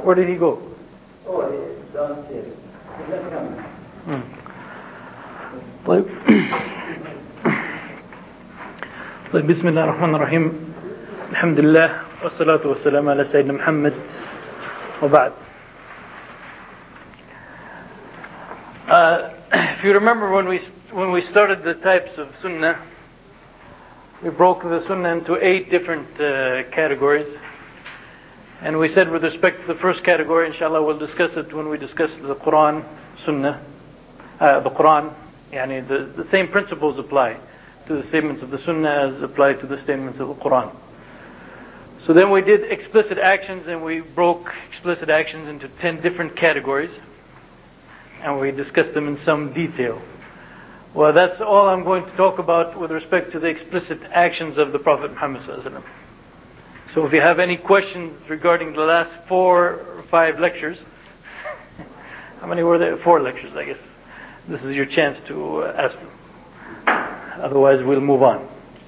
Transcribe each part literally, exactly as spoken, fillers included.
Where did he go? Oh, he's downstairs. Let's come. طيب طيب بسم الله الرحمن الرحيم الحمد لله والصلاة والسلام على سيدنا محمد وبعد. Uh, if you remember when we when we started the types of sunnah, we broke the sunnah into eight different uh, categories, and we said with respect to the first category, inshallah we'll discuss it when we discuss the Quran sunnah, uh, the Quran. Yani the, the same principles apply to the statements of the sunnah as apply to the statements of the Quran. So then we did explicit actions, and we broke explicit actions into ten different categories, and we discussed them in some detail. Well, that's all I'm going to talk about with respect to the explicit actions of the Prophet Muhammad sallallahu alaihi wasallam. So if you have any questions regarding the last four or five lectures, how many were there? Four lectures, I guess. This is your chance to uh, ask them. Otherwise, we'll move on.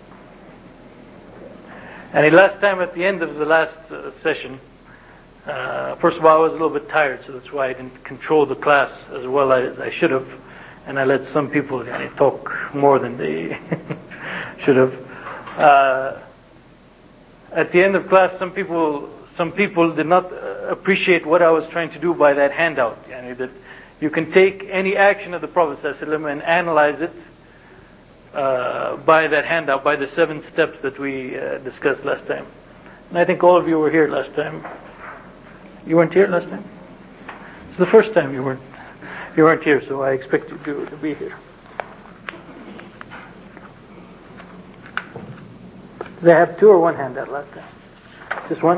And last time, at the end of the last uh, session, uh, first of all, I was a little bit tired, so that's why I didn't control the class as well as I should have, and I let some people yani, talk more than they should have. Uh, at the end of class, some people some people did not uh, appreciate what I was trying to do by that handout. Yani, that you can take any action of the Prophet ﷺ and analyze it uh, by that handout, by the seven steps that we uh, discussed last time. And I think all of you were here last time. You weren't here last time? It's the first time you weren't you weren't here, so I expect you to, to be here. Did they have two or one handout last time? Just one?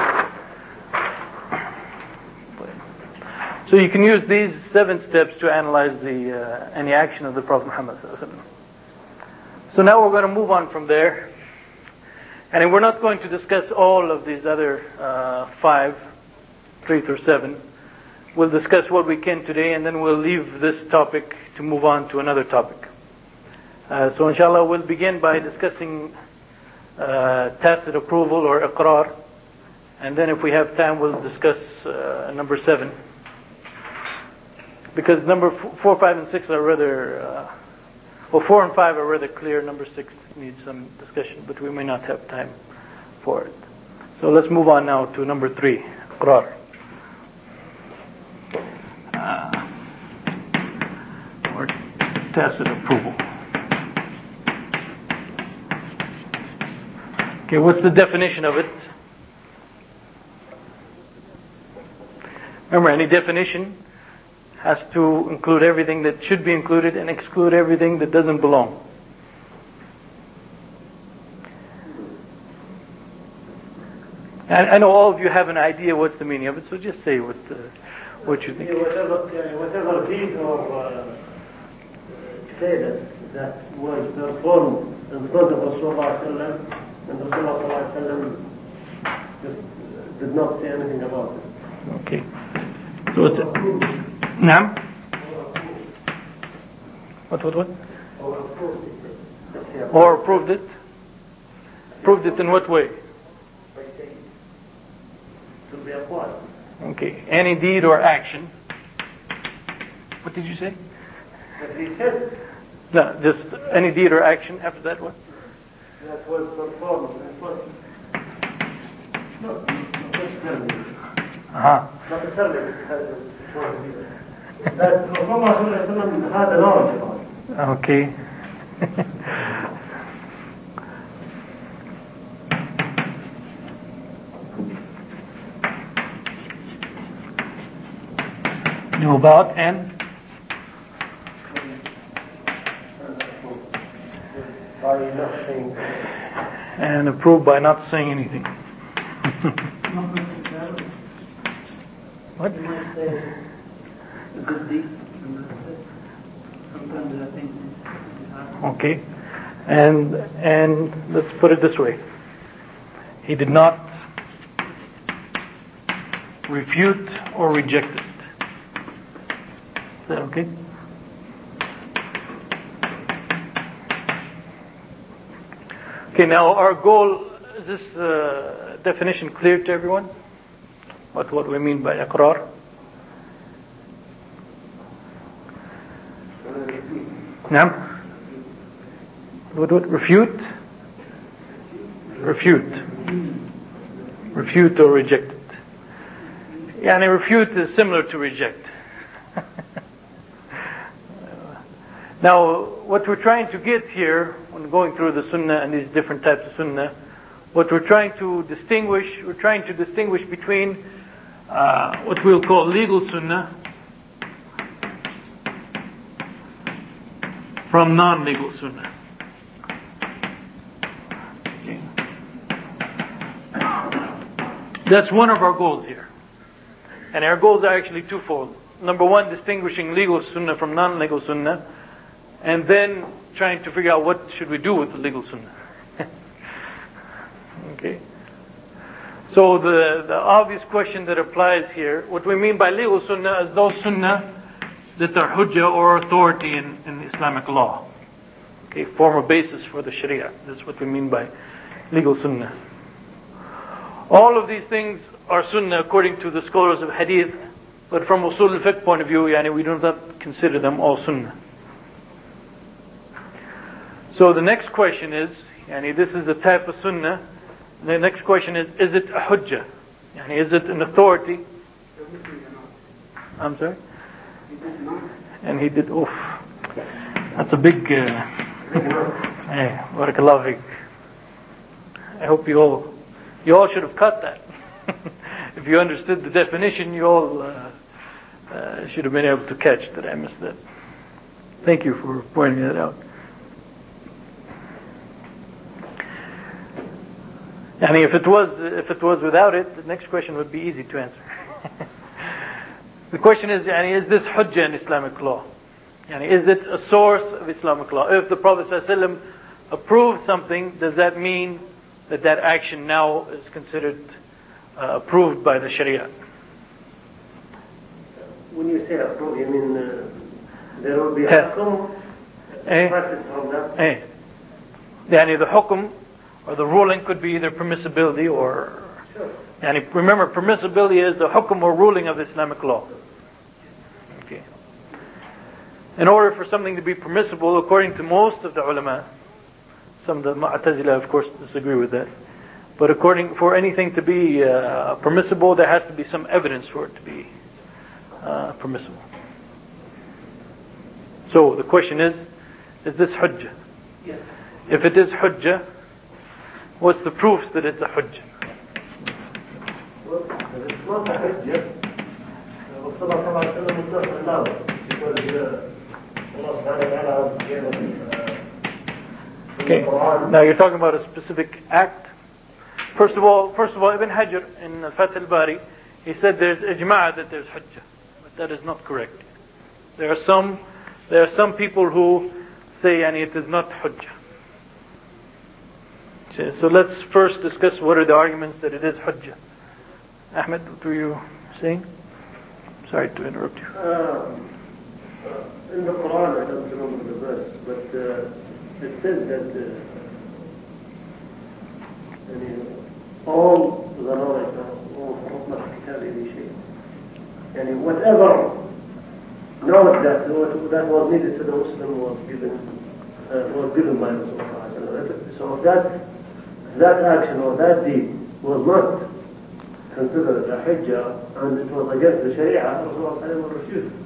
So you can use these seven steps to analyze the uh, any action of the Prophet Muhammad sallallahu alaihi wasallam. So now we're going to move on from there, and we're not going to discuss all of these other uh, five, three through seven. We'll discuss what we can today, and then we'll leave this topic to move on to another topic. Uh, so inshallah we'll begin by discussing uh, tacit approval or iqrar, and then if we have time we'll discuss uh, number seven. Because number f- four, five, and six are rather, uh, well, four and five are rather clear. Number six needs some discussion, but we may not have time for it. So let's move on now to number three, iqrar, uh, or tacit approval. Okay, what's the definition of it? Remember, any definition has to include everything that should be included and exclude everything that doesn't belong. And I know all of you have an idea what's the meaning of it, so just say what uh, what you think. Yeah, whatever, uh, whatever deed or uh, say that, that was performed in front of Rasulullah and Rasulullah just did not say anything about it. Okay. So it's Naam? What, what, what? Or approved it. Or proved it? Proved it in what way? By saying to be applied. Okay. Any deed or action. What did you say? But he said No, just any deed or action. After that, what? that was performed in front of not necessarily. Uh-huh. Not necessarily because that Rasulullah had a knowledge about it. Okay. Knew about and By not saying and approved by not saying anything. What? you might say a good deed. Sometimes I think Okay. And and let's put it this way. He did not refute or reject it. Is that okay? Okay, now our goal, is this uh, definition clear to everyone? What what we mean by iqrar? Naam? What what refute? Refute. Refute or reject it. Yani refute is similar to reject. Now, what we're trying to get here, when going through the sunnah and these different types of sunnah, what we're trying to distinguish, we're trying to distinguish between uh, what we'll call legal sunnah from non-legal sunnah. Okay. That's one of our goals here. And our goals are actually twofold. Number one, distinguishing legal sunnah from non-legal sunnah, and then trying to figure out what should we do with the legal sunnah. Okay. So the, the obvious question that applies here, what we mean by legal sunnah is those sunnah that are hujjah or authority in, in Islamic law. Okay, form a basis for the sharia. That's what we mean by legal sunnah. All of these things are sunnah according to the scholars of hadith, but from usul al-fiqh point of view, yani, we do not consider them all sunnah. So the next question is, yani, this is the type of sunnah. The next question is, is it a hujjah? Yani, is it an authority? I'm sorry? And he did, oof. That's a big, uh, hey, barakallahu feek. I hope you all, you all should have cut that. If you understood the definition, you all uh, uh, should have been able to catch that I missed that. Thank you for pointing that out. I mean, if it was if it was without it, the next question would be easy to answer. The question is, yani, is this hujjah in Islamic law? Yani, is it a source of Islamic law? If the Prophet ﷺ approved something, does that mean that that action now is considered uh, approved by the Sharia? When you say approved, you mean uh, there will be a hukum practice from that? Eh. Yani, the hukum or the ruling could be either permissibility or... Sure. Yani, remember, permissibility is the hukum or ruling of Islamic law. Okay. In order for something to be permissible, according to most of the ulama, some of the Mu'tazila, of course, disagree with that. But according, for anything to be uh, permissible, there has to be some evidence for it to be uh, permissible. So the question is, is this hujjah? Yes. If it is hujjah, what's the proof that it's a hujjah? Well, it's not a hujjah. Rasulullah sallallahu alayhi wa sallam allowed it because uh, Allah subhanahu wa ta'ala gave us Okay. Now you're talking about a specific act. First of all, first of all, Ibn Hajar in Fath al-Bari, he said there's ijma' that there's hujjah, but that is not correct. There are some, there are some people who say, yani, it is not hujjah. So let's first discuss what are the arguments that it is hujjah. Ahmed, what were you saying? Sorry to interrupt you. Uh, uh, in the Quran, I don't remember the verse, but uh, it says that uh, yani, all the knowledge of all yani, whatever knowledge that, that was needed to the Muslim was given uh, was given by Rasulullah. So that that action or that deed was not considered a hujjah and it was against the Sharia, Rasulullah would refuse it.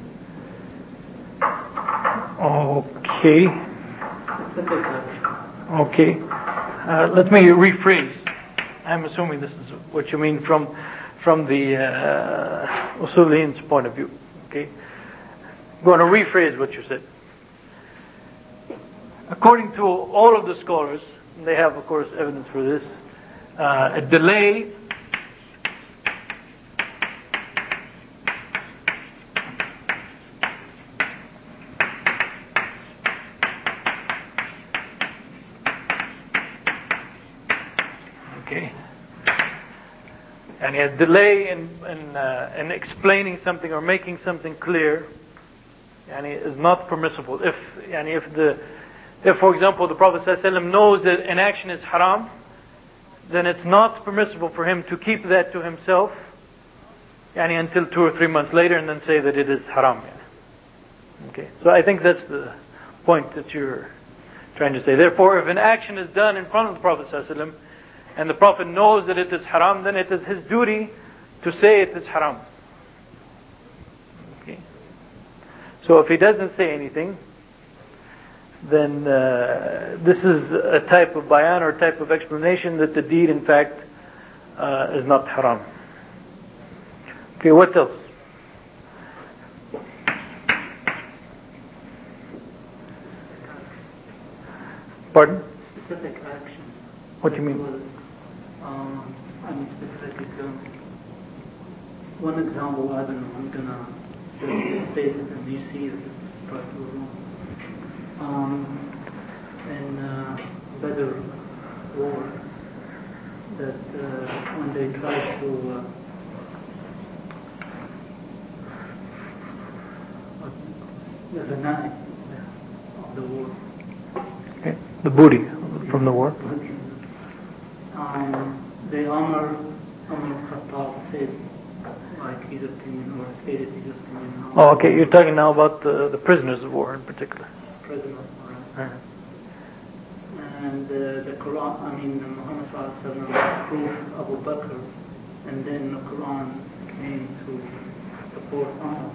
Okay. Okay. Uh, let me rephrase. I'm assuming this is what you mean from from the uh, Usuliyan's point of view. Okay. I'm going to rephrase what you said. According to all of the scholars, and they have, of course, evidence for this, uh, a delay okay, and a delay in in, uh, in explaining something or making something clear, yani, is not permissible. If, yani, if the If, for example, the Prophet ﷺ knows that an action is haram, then it's not permissible for him to keep that to himself yani, until two or three months later and then say that it is haram. Yani. Okay, so I think that's the point that you're trying to say. Therefore, if an action is done in front of the Prophet ﷺ and the Prophet knows that it is haram, then it is his duty to say it is haram. Okay. So if he doesn't say anything, then uh, this is a type of bayan or type of explanation that the deed in fact uh, is not haram. Okay, what else? Pardon? Specific action. What do you mean? Was, um, I mean specific example. One example, I don't know, I'm gonna just state it and you see if it's right or wrong. Um, in uh, Badr war, that uh, when they tried to uh, the ghanaim of the war. Okay. The booty from the war. Um, they honor Umar Khattab said like his opinion or stated his opinion. Oh, okay. You're talking now about the, the prisoners of war in particular. Prisoners of war. Uh-huh. And uh, the Quran, I mean, Muhammad sallallahu alaihi wasallam proved Abu Bakr, and then the Quran came to support Umar.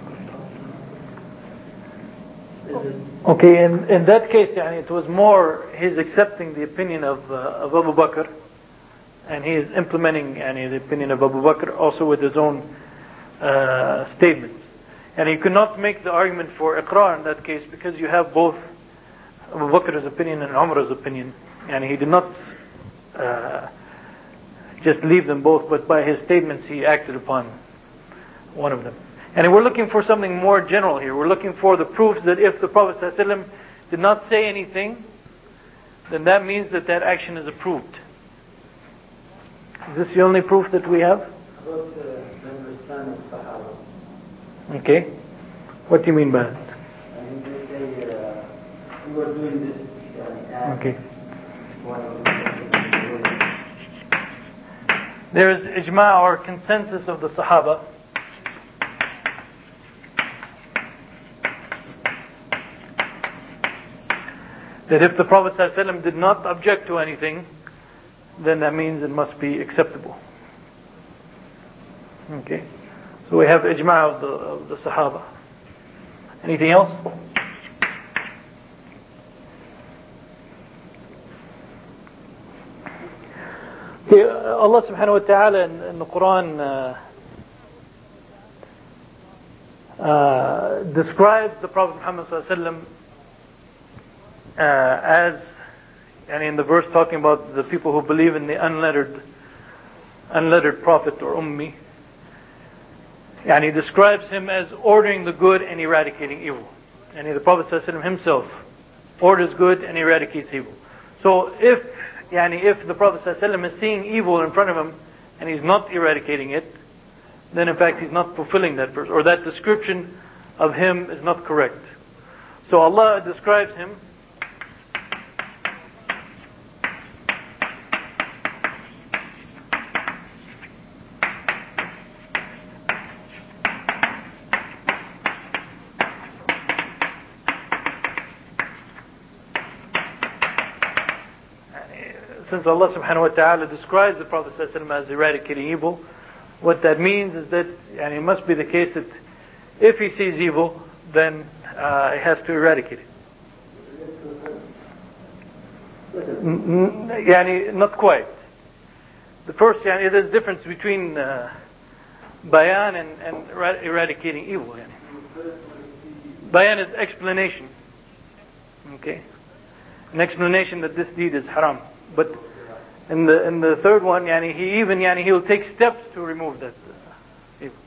Okay, in, in that case, yani, it was more his accepting the opinion of, uh, of Abu Bakr, and he is implementing yani, the opinion of Abu Bakr also with his own uh, statements. And he could not make the argument for Iqrar in that case because you have both Abu Bakr's opinion and Umar's opinion, and he did not uh, just leave them both, but by his statements he acted upon one of them. And we're looking for something more general here. We're looking for the proofs that if the Prophet ﷺ did not say anything, then that means that that action is approved. Is this the only proof that we have? About the understanding of Sahaba. Okay. What do you mean by that? I mean, they say uh, we were doing this. Uh, Okay. One There is ijma' or consensus of the Sahaba that if the Prophet ﷺ did not object to anything, then that means it must be acceptable. Okay. So we have ijma' of the, of the Sahaba. Anything else? Okay, Allah subhanahu wa ta'ala in, in the Quran uh, uh, describes the Prophet Muhammad sallallahu alaihi wasallam uh, as, and in the verse talking about the people who believe in the unlettered unlettered prophet or ummi, and he describes him as ordering the good and eradicating evil. And the Prophet sallallahu alaihi wasallam himself orders good and eradicates evil. So if Yani if the Prophet ﷺ is seeing evil in front of him and he's not eradicating it, then in fact he's not fulfilling that verse, or that description of him is not correct. So Allah describes him since Allah subhanahu wa ta'ala describes the Prophet ﷺ as eradicating evil, what that means is that, and it must be the case that if he sees evil, then uh, he has to eradicate it. N- n- yani, not quite. The first, yani, there's a difference between uh, bayan and, and eradicating evil. Yani. Bayan is explanation. Okay? An explanation that this deed is haram. But in the in the third one, yani, he even yani, he'll take steps to remove that uh, evil.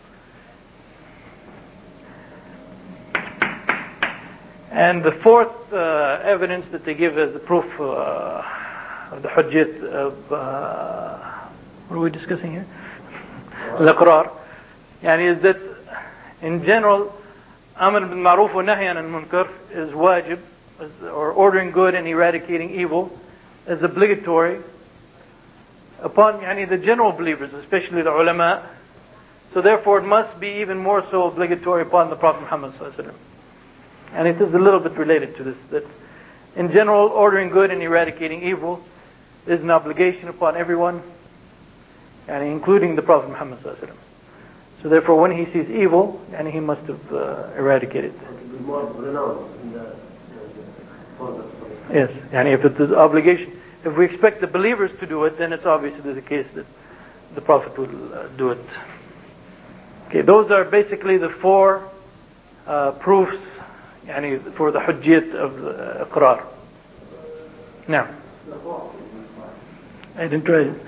And the fourth uh, evidence that they give as the proof uh, of the hujjat of uh, what are we discussing here? Al-Iqrar. Yani, is that in general, Amr bil Ma'ruf wa Nahy anil Munkar is wajib, or ordering good and eradicating evil, is obligatory upon yani, the general believers, especially the ulama So therefore it must be even more so obligatory upon the Prophet Muhammad sallallahu alaihi wasallam. And it is a little bit related to this, that in general, ordering good and eradicating evil is an obligation upon everyone, and including the Prophet Muhammad sallallahu alaihi wasallam. So therefore, when he sees evil, and he must have uh, eradicated. Yes, and if it's an obligation, if we expect the believers to do it, then it's obviously the case that the Prophet will uh, do it. Okay, those are basically the four uh, proofs yani, for the hujjiyat of the iqrar. Now, I didn't try it.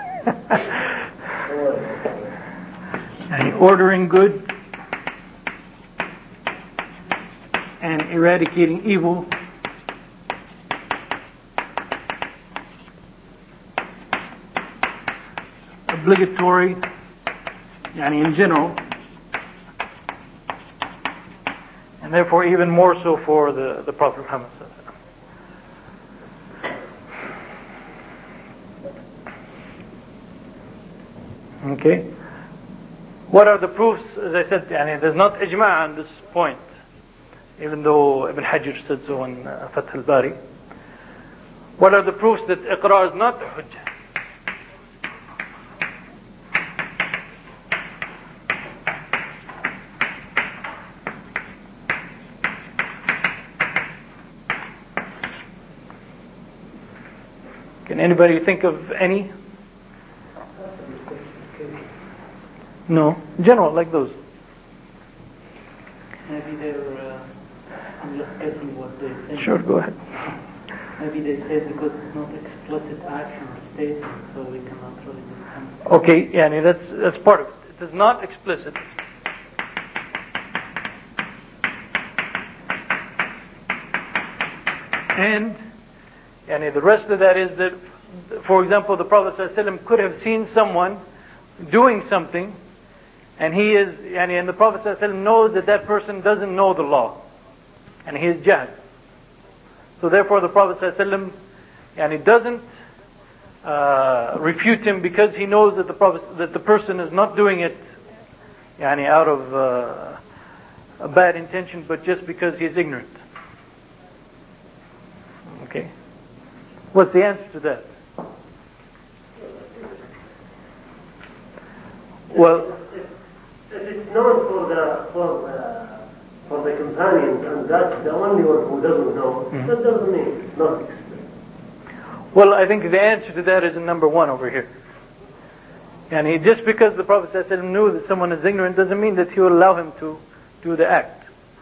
And ordering good and eradicating evil obligatory, yani in general, and therefore even more so for the, the Prophet Muhammad. Okay. What are the proofs? As I said, yani, there's not ijma' on this point, even though Ibn Hajar said so in uh, Fath al-Bari. What are the proofs that iqrar is not hujjah? Can anybody think of any? No, general, like those. Maybe they're, uh, I'm just guessing what they think. Sure, go ahead. Maybe they say because it's not explicit action or statement, so we cannot really defend. Okay, yeah, that's, that's part of it. It is not explicit. And, and the rest of that is that, for example, the Prophet ﷺ could have seen someone doing something, and he is, yani, and the Prophet ﷺ knows that that person doesn't know the law, and he is jahl. So therefore, the Prophet ﷺ, yani, doesn't uh, refute him because he knows that the Prophet, that the person is not doing it, yani, out of uh, a bad intention, but just because he is ignorant. Okay, what's the answer to that? Well, if, if it's known for the for the, for the companions, and that's the only one who doesn't know, mm-hmm. that doesn't mean it's not explicit. Well, I think the answer to that is in number one over here. And he, just because the Prophet ﷺ knew that someone is ignorant doesn't mean that he will allow him to do the act.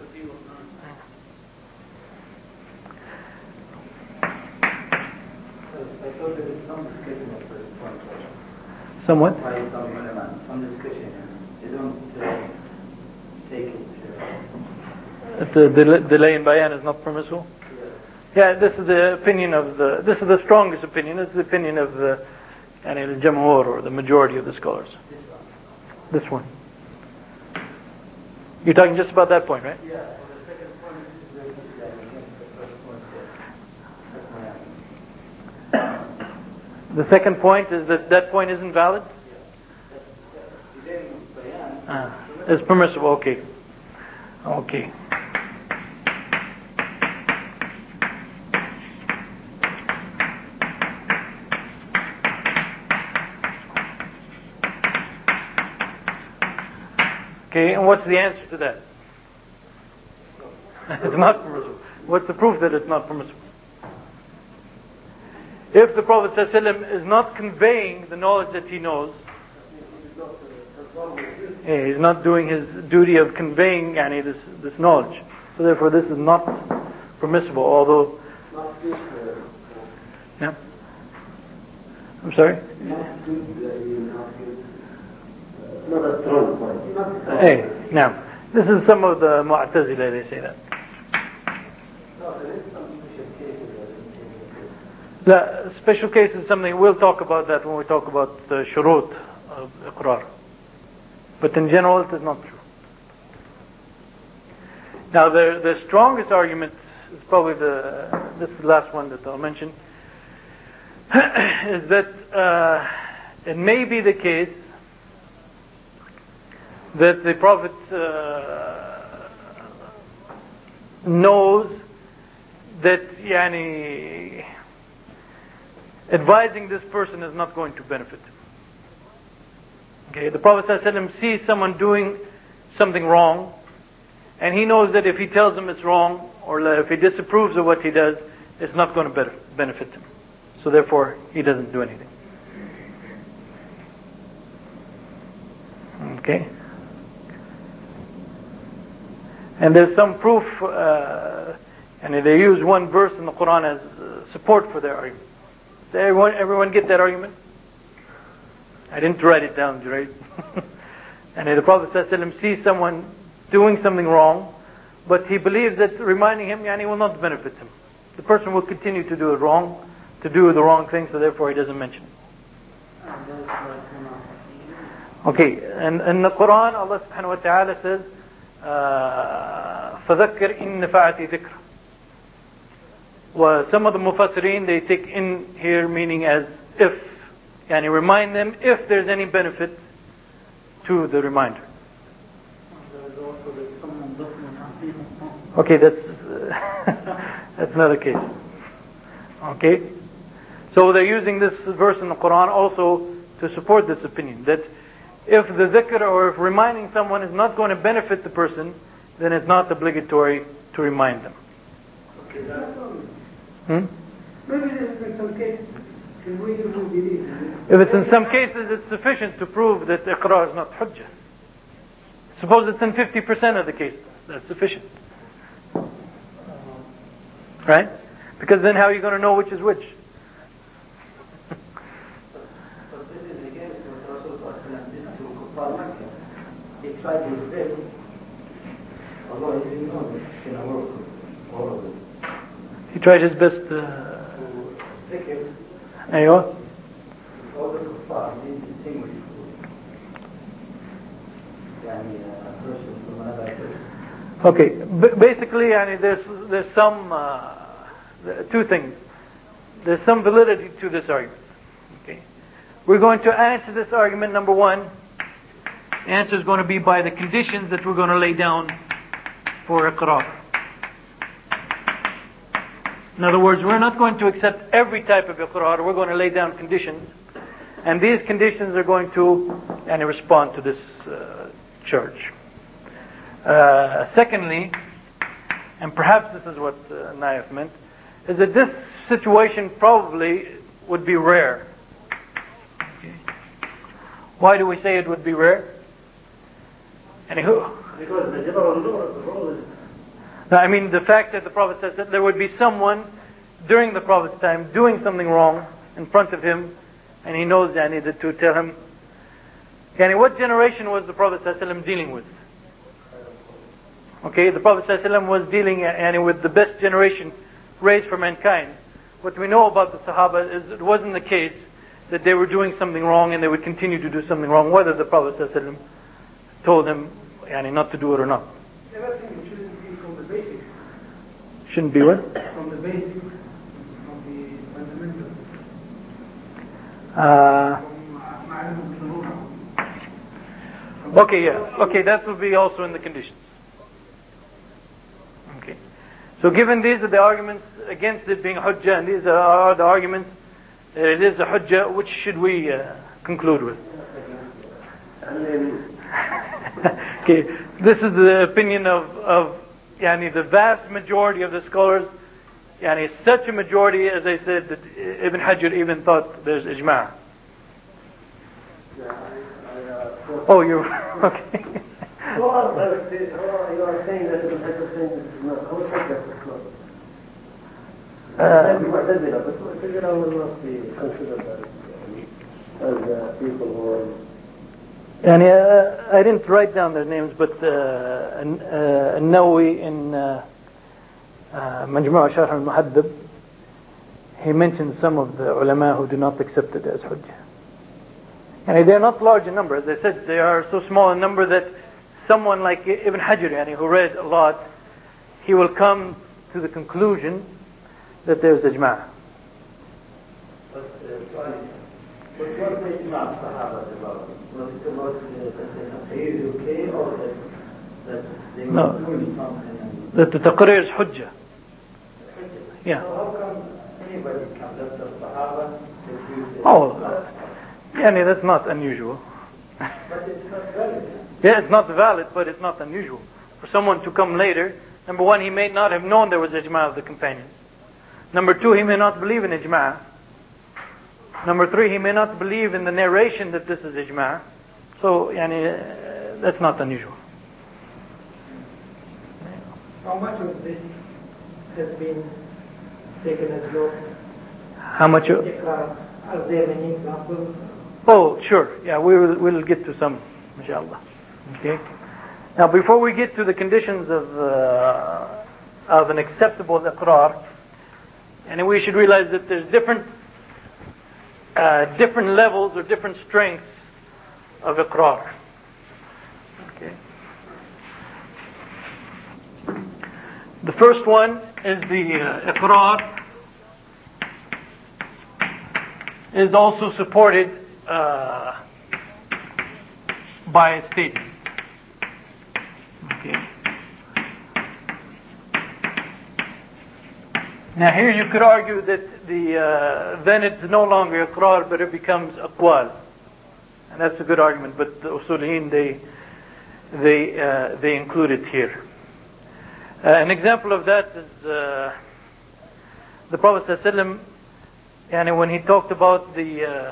Somewhat? Some discussion. They don't uh, take it. Uh, the del- delay in bayan is not permissible? Yeah. yeah, this is the opinion of the, this is the strongest opinion. This is the opinion of the, yani, the jamhur, or the majority of the scholars. This one. You're talking just about that point, right? Yeah. Well, the second point is very against the first point. That's my answer. The second point is that that point isn't valid? Ah, it's permissible, okay. Okay. Okay, and what's the answer to that? It's not permissible. What's the proof that it's not permissible? If the Prophet ﷺ is not conveying the knowledge that he knows, yeah, he's not doing his duty of conveying yani, this, this knowledge. So therefore this is not permissible, although... Yeah? I'm sorry? Not a strong point. Hey, now, this is some of the Mu'tazila, they say that. The special case is something, we'll talk about that when we talk about the shurut of iqrar. But in general, it is not true. Now, the the strongest argument is probably the, this is the last one that I'll mention, is that uh, it may be the case that the Prophet uh, knows that yani, advising this person is not going to benefit him. Okay, the Prophet ﷺ sees someone doing something wrong, and he knows that if he tells him it's wrong, or if he disapproves of what he does, it's not going to benefit him. So therefore, he doesn't do anything. Okay? And there's some proof, uh, and they use one verse in the Quran as uh, support for their argument. Does everyone, everyone get that argument? I didn't write it down, right? And the Prophet ﷺ sees someone doing something wrong, but he believes that reminding him, yani, will not benefit him. The person will continue to do it wrong, to do the wrong thing, so therefore he doesn't mention it. Okay, and in the Quran, Allah subhanahu wa ta'ala says, فَذَكِّرْ إِن نَفَعَتِ ذِكْرَ. Well, some of the Mufassirin, they take in here meaning as if, yani remind them if there's any benefit to the reminder. Okay, that's uh, that's another case. Okay, so they're using this verse in the Quran also to support this opinion, that if the dhikr or if reminding someone is not going to benefit the person, then it's not obligatory to remind them. Okay, that's Hmm? maybe this is in some cases. Can we even believe it? If it's in some cases, it's sufficient to prove that iqra is not hujjah. Suppose it's in fifty percent of the cases, that's sufficient. Right? Because then how are you going to know which is which? But this is against what Rasulullah did to Kuffar Makkah. He tried his best, although he didn't know this, you know, work with all of them. He tried his best uh, To zikr, أيوة. all the Kuffar, he didn't distinguish yani, a person from another person. Okay, B- basically, yani, there's there's some uh, two things. There's some validity to this argument. Okay, we're going to answer this argument. Number one, the answer is going to be by the conditions that we're going to lay down for iqrar. In other words, we're not going to accept every type of iqrar. We're going to lay down conditions, and these conditions are going to yani, respond to this uh, charge. Uh, secondly, and perhaps this is what uh, Naif meant, is that this situation probably would be rare. Okay. Why do we say it would be rare? Anywho. Because the general law of the rule is. Now, I mean, the fact that the Prophet says that there would be someone during the Prophet's time doing something wrong in front of him, and he knows yani, that to tell him. Yani, what generation was the Prophet ﷺ dealing with? Okay, the Prophet ﷺ was dealing yani, with the best generation raised for mankind. What we know about the Sahaba is it wasn't the case that they were doing something wrong and they would continue to do something wrong, whether the Prophet ﷺ told them yani, not to do it or not. Everything shouldn't be from the basics. Shouldn't be what? From the basics, from the fundamentals. Uh, From ma'alum al-shurur. okay, yeah. Okay, that will be also in the conditions. Okay. So given these are the arguments against it being hujjah, and these are the arguments that it is a hujjah, which should we uh, conclude with? Okay, this is the opinion of, of yani, the vast majority of the scholars. Yani, such a majority, as I said, that Ibn Hajar even thought there's ijma'. Oh, you're okay. Who are the- who are- you are saying that Ibn Hajar saying this is not. Who said that it's not? Uh, Maybe Mu'tazila, but Mu'tazila will not be considered as, as uh, people who are. And uh, I didn't write down their names, but uh, an- uh, An-Nawawi in uh, uh, Majmu' Sharh al-Muhaddab, he mentioned some of the ulama who do not accept it as hujjah. And they're not large in number. As I said, they are so small in number that someone like Ibn Hajar, yani, who read a lot, he will come to the conclusion that there's ijma'. But uh, sorry, But what was Ijma' Sahaba about? Was it about uh, that the Taqrir is okay or that, that they were No. doing something? That the taqrir is hujjah. Yeah. So how come anybody can let the Sahaba refuse it? Oh, yani that's not unusual. But it's not valid. Yeah, it's not valid, but it's not unusual. For someone to come later, number one, he may not have known there was ijma' of the companions. Number two, he may not believe in ijma'. Number three, he may not believe in the narration that this is ijma'. So, yani, uh, that's not unusual. How much of this has been taken as law? How much? You, Iqrar. Are there many examples? oh, sure. Yeah, we will we'll get to some, inshallah. Okay. Now, before we get to the conditions of uh, of an acceptable iqrar, and we should realize that there's different uh, different levels or different strengths of iqrar. Okay. The first one is the uh, iqrar is also supported uh, by a statement. Okay. Now here you could argue that the uh, then it's no longer iqrar, but it becomes aqwal, and that's a good argument. But the usuliyin they they uh, they include it here. Uh, an example of that is uh, the Prophet ﷺ, and when he talked about the uh,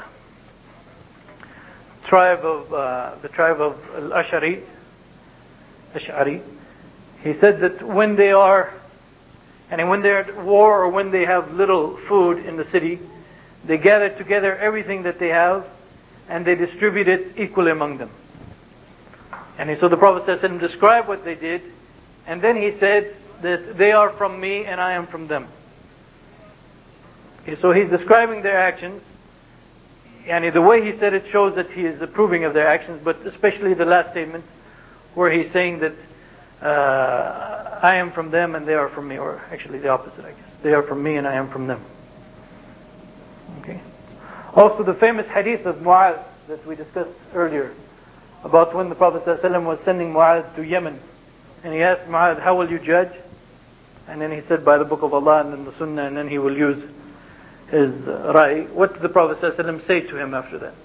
tribe of uh, the tribe of Al-Ash'ari, Ash'ari, he said that when they are, and when they're at war or when they have little food in the city, they gather together everything that they have and they distribute it equally among them. And so the Prophet ﷺ described what they did, and then he said that they are from me and I am from them. Okay, so he's describing their actions, and the way he said it shows that he is approving of their actions, but especially the last statement where he's saying that uh, I am from them and they are from me, or actually the opposite, I guess. They are from me and I am from them. Okay. Also the famous hadith of Mu'adh that we discussed earlier, about when the Prophet ﷺ was sending Mu'adh to Yemen, and he asked Mu'adh, how will you judge? And then he said, by the book of Allah and then the Sunnah, and then he will use his uh, Ra'i. What did the Prophet ﷺ say to him after that?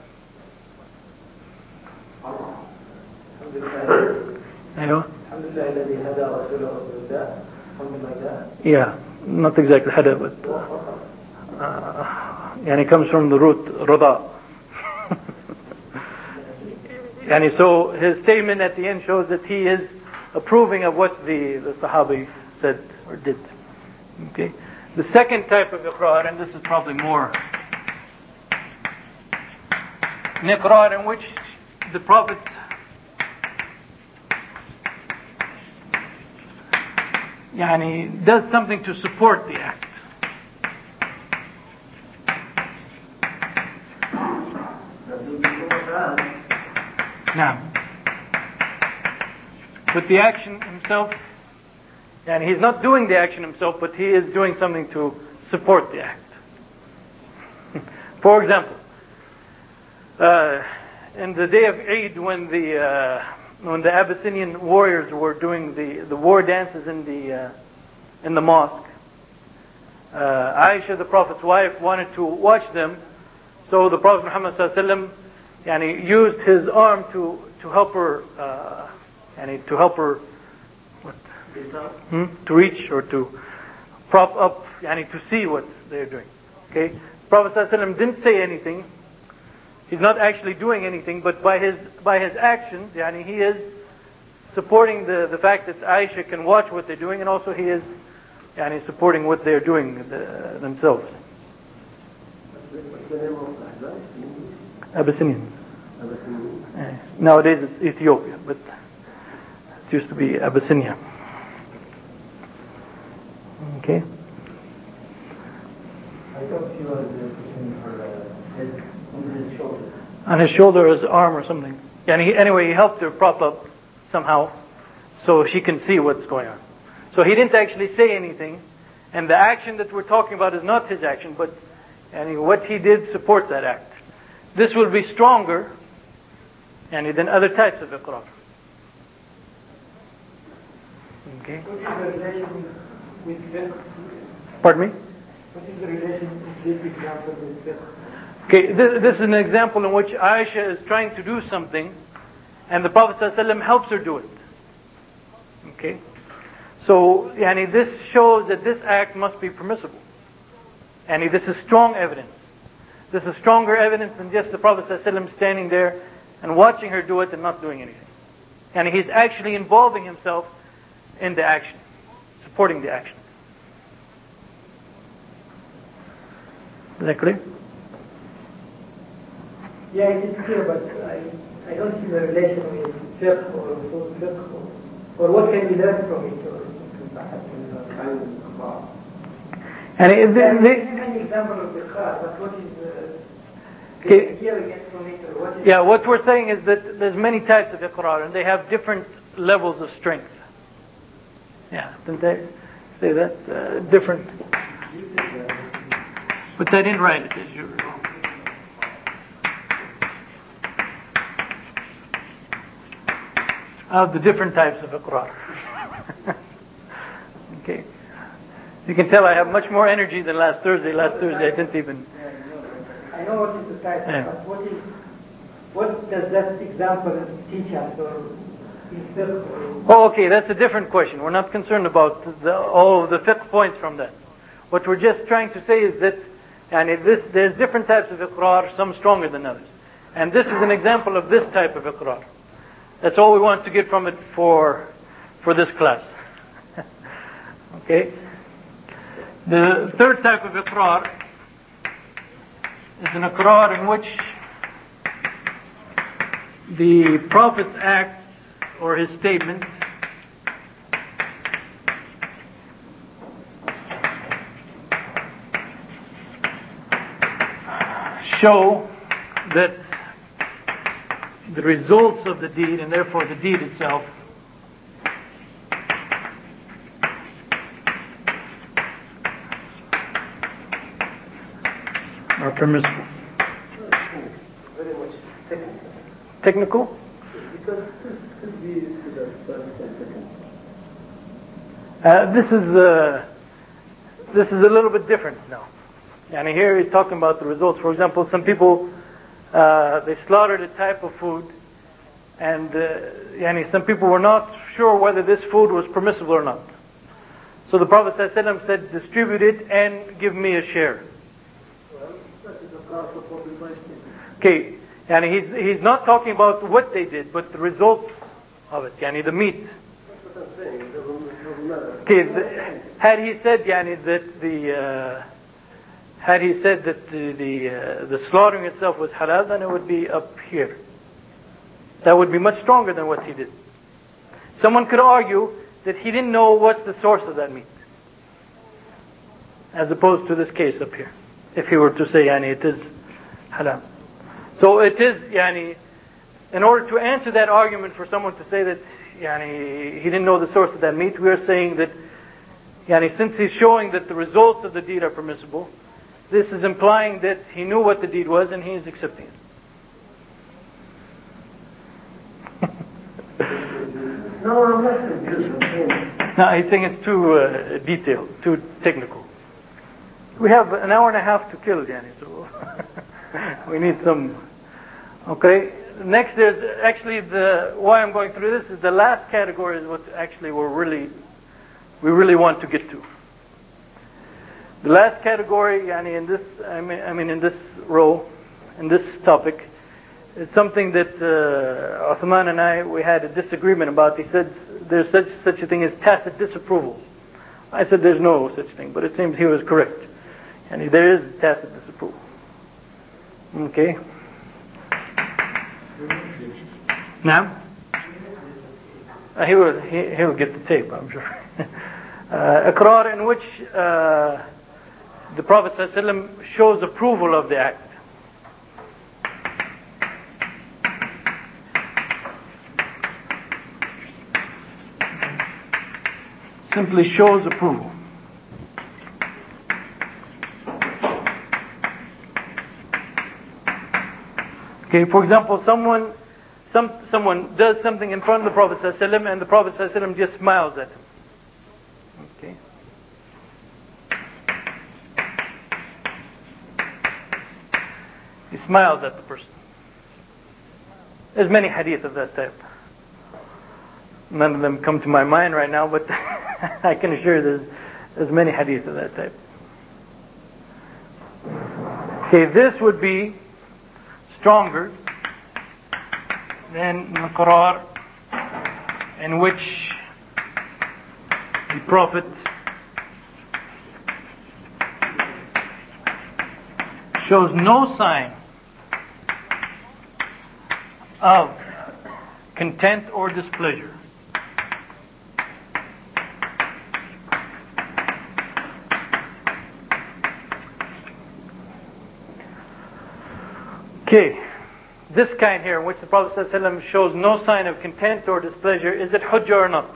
Yeah, not exactly hada, but uh, uh, and it comes from the root rada. And so his statement at the end shows that he is approving of what the, the Sahabi said or did. Okay. The second type of iqrar, and this is probably more an iqrar in which the Prophet yani, does something to support the act. Now, but the action himself, and he's not doing the action himself, but he is doing something to support the act. For example, uh, in the day of Eid, when the uh, when the Abyssinian warriors were doing the, the war dances in the uh, in the mosque, uh, Aisha, the Prophet's wife, wanted to watch them, so the Prophet Muhammad sallallahu alaihi wasallam, yani, used his arm to to help her, uh, yani, to help her. What? Hmm? To reach or to prop up, yani, to see what they're doing. Okay, Prophet ﷺ didn't say anything. He's not actually doing anything, but by his by his actions, yani, he is supporting the, the fact that Aisha can watch what they're doing, and also he is yani, supporting what they're doing the, themselves. Abyssinian. Abyssinian. Nowadays it's Ethiopia, but it used to be Abyssinia. Okay. I thought she was putting her head on his shoulder. On his shoulder or his arm or something. And he, anyway, he helped her prop up somehow so she can see what's going on. So he didn't actually say anything. And the action that we're talking about is not his action, but and what he did supports that act. this will be stronger yani, than other types of iqrar. Okay. What is the relation with fiqh? Pardon me? What is the relation of this example with fiqh? Okay, this, this is an example in which Aisha is trying to do something and the Prophet ﷺ helps her do it. Okay? So, yani, this shows that this act must be permissible. And this is strong evidence. This is stronger evidence than just the Prophet ﷺ standing there and watching her do it and not doing anything. And he's actually involving himself in the action, supporting the action. Is that clear? Yeah, it is clear, but I, I don't see the relation with fiqh or usul fiqh or, or what can be learned from it. Or, and it, the, and the, an example of iqrar, but what is the, okay. the idea we get from it? Or what is Yeah, what we're saying is that there's many types of iqrar and they have different levels of strength. Yeah, didn't they say that? Uh, different. But I didn't write it as usual. Of the different types of iqrar. Okay. You can tell I have much more energy than last Thursday. Last Thursday I didn't even... I know what is the type, Yeah. but what is, what does that example teach us or instill? Or Oh, okay, that's a different question. We're not concerned about the, all of the fiqh points from that. What we're just trying to say is that and if this, there's different types of iqrar, some stronger than others. And this is an example of this type of iqrar. That's all we want to get from it for, for this class. Okay? The third type of iqrar is an iqrar in which the Prophet's acts or his statements show that the results of the deed and therefore the deed itself are permissible. Very much technical. Technical? Because this could be to the first and second. Uh, this is uh, this is a little bit different now. And here he's talking about the results. For example, some people uh, they slaughtered a type of food, and uh, yani some people were not sure whether this food was permissible or not. So the Prophet ﷺ said, "Distribute it and give me a share." Well, that is a class of what we might think. Okay, and he's he's not talking about what they did, but the results of it. Yani the meat. That's what I'm saying. It doesn't, it doesn't matter. Okay, the, had he said yani that the uh, had he said that the the, uh, the slaughtering itself was halal, then it would be up here. That would be much stronger than what he did. Someone could argue that he didn't know what's the source of that meat, as opposed to this case up here. If he were to say yani it is halal. So it is yani, in order to answer that argument for someone to say that yani he didn't know the source of that meat, we are saying that yani since he's showing that the results of the deed are permissible, this is implying that he knew what the deed was and he is accepting it. No, I'm not confused. I'm saying. No, I think it's too uh, detailed, too technical. We have an hour and a half to kill, Danny, so we need some. Okay. Next, there's actually the why I'm going through this is the last category is what actually we're really we really want to get to. The last category, yani in this, I mean, I mean in this row, in this topic, is something that uh, Uthman and I we had a disagreement about. He said there's such such a thing as tacit disapproval. I said there's no such thing, but it seems he was correct, and there is tacit disapproval. Okay. Now, uh, he will he, he'll get the tape, I'm sure. uh, Iqrar in which uh, the Prophet ﷺ shows approval of the act. Simply shows approval. Okay, for example, someone some someone does something in front of the Prophet ﷺ and the Prophet ﷺ just smiles at him. Okay. He smiles at the person. There's many hadith of that type. None of them come to my mind right now, but I can assure you there's, there's many hadith of that type. Okay, this would be stronger than Iqrar, in which the Prophet shows no sign of content or displeasure. Okay, this kind here, in which the Prophet ﷺ shows no sign of content or displeasure, is it hujjah or not?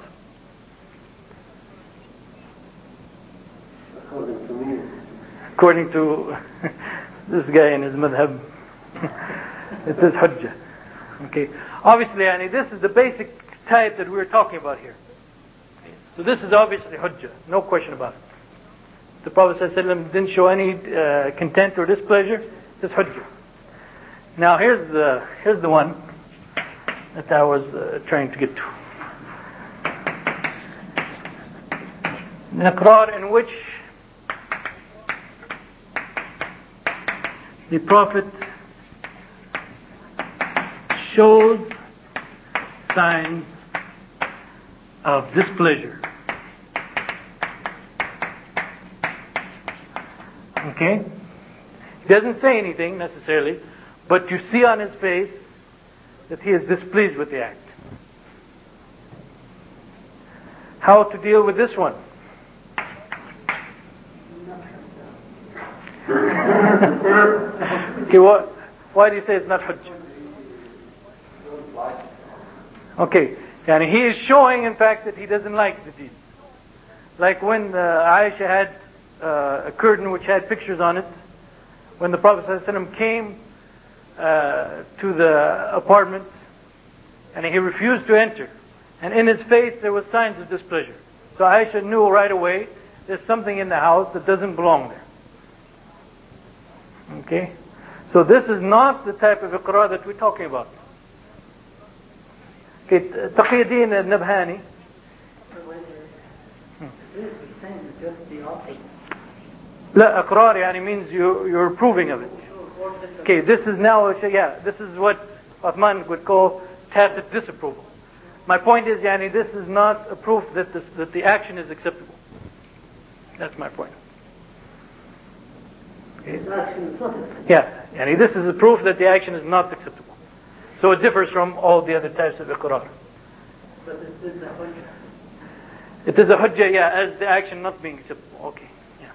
According to me. According to this guy in his madhab, it is hujjah. Okay, obviously, yani, this is the basic type that we're talking about here. Okay. So this is obviously hujjah, no question about it. The Prophet ﷺ didn't show any uh, content or displeasure. It's hujjah. Now here's the here's the one that I was uh, trying to get to. An Iqrar in which the Prophet shows signs of displeasure. Okay? He doesn't say anything necessarily, but you see on his face that he is displeased with the act. How to deal with this one? Okay, what? Why do you say it's not hujjah? Okay, and he is showing, in fact, that he doesn't like the deed. Like when uh, Aisha had uh, a curtain which had pictures on it, when the Prophet ﷺ came uh, to the apartment, and he refused to enter, and in his face there was signs of displeasure. So Aisha knew right away there's something in the house that doesn't belong there. Okay, so this is not the type of iqrar that we're talking about. Okay, Taqiyuddin al-Nabhani. This is saying just the opposite. لا إقرار يعني means you, you're approving of it. Okay, this is now, yeah, this is what Uthman would call tacit disapproval. My point is, yani, this is not a proof that, this, that the action is acceptable. That's my point. Okay. Yeah, yani, this is a proof that the action is not acceptable. So it differs from all the other types of iqrar. But it is a hujjah. It is a hujjah, yeah, as the action not being acceptable. Okay, yeah.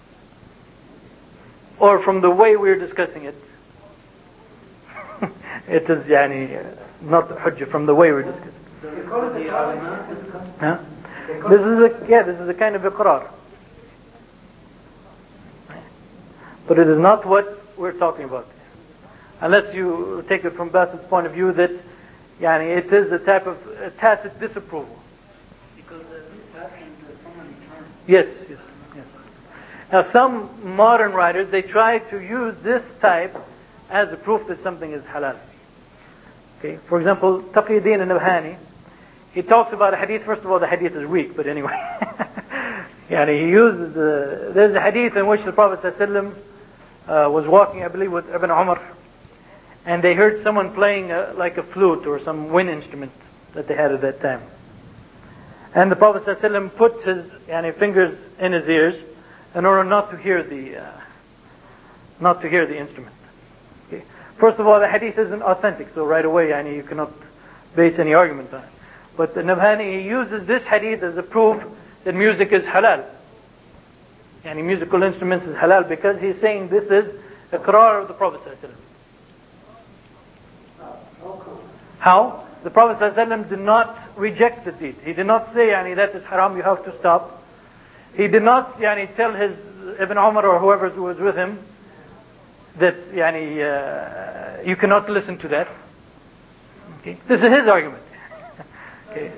Or from the way we're discussing it, it is yani, uh, not a hujjah from the way we're discussing it. Huh? This is a, yeah, this is a kind of iqrar. But it is not what we're talking about. Unless you take it from Bassett's point of view that yani, it is a type of a tacit disapproval. Because uh, this happened so many times. Yes, yes, yes. Now some modern writers, they try to use this type as a proof that something is halal. Okay, for example, Taqiyuddin al-Nabhani, he talks about a hadith. First of all, the hadith is weak, but anyway. yani, he uses, uh, there's a hadith in which the Prophet ﷺ, uh, was walking, I believe, with Ibn Umar, and they heard someone playing a, like a flute or some wind instrument that they had at that time. And the Prophet ﷺ put his yani, fingers in his ears in order not to hear the uh, not to hear the instrument. Okay. First of all, the hadith isn't authentic, so right away yani, you cannot base any argument on it. But the Nabhani, he uses this hadith as a proof that music is halal. Yani musical instruments is halal because he's saying this is iqrar of the Prophet ﷺ. How? The Prophet ﷺ did not reject the deed. He did not say, yani, that is haram, you have to stop. He did not yani, tell his Ibn Umar or whoever was with him that yani, uh, you cannot listen to that. Okay, this is his argument. Okay.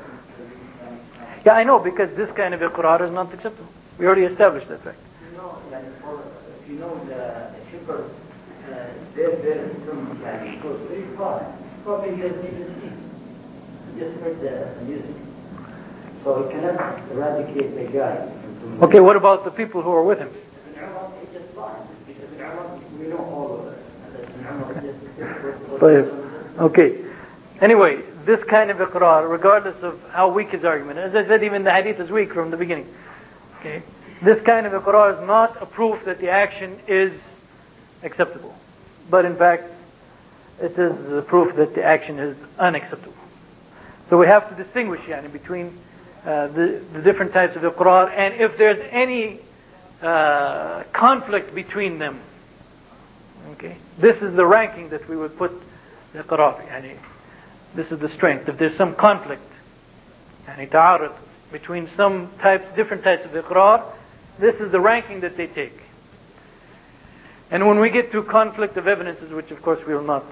Yeah, I know, because this kind of iqrar is not acceptable. We already established that fact. You know, like for, if you know the shepherd, uh, their their instrument like goes very far. Probably he doesn't even see. He just heard the music, so he cannot eradicate the guy. Okay, what about the people who are with him? It's just fine because we know all of it. But, okay. Anyway, this kind of iqrar, regardless of how weak his argument, as I said, even the hadith is weak from the beginning. Okay, this kind of iqrar is not a proof that the action is acceptable, but in fact, it is the proof that the action is unacceptable. So we have to distinguish, yani, between uh, the, the different types of iqrar, and if there's any uh, conflict between them. Okay, this is the ranking that we would put the iqrar. Yani, this is the strength. If there's some conflict, yani ta'arud, between some types, different types of iqrar, this is the ranking that they take. And when we get to conflict of evidences, which of course we will not,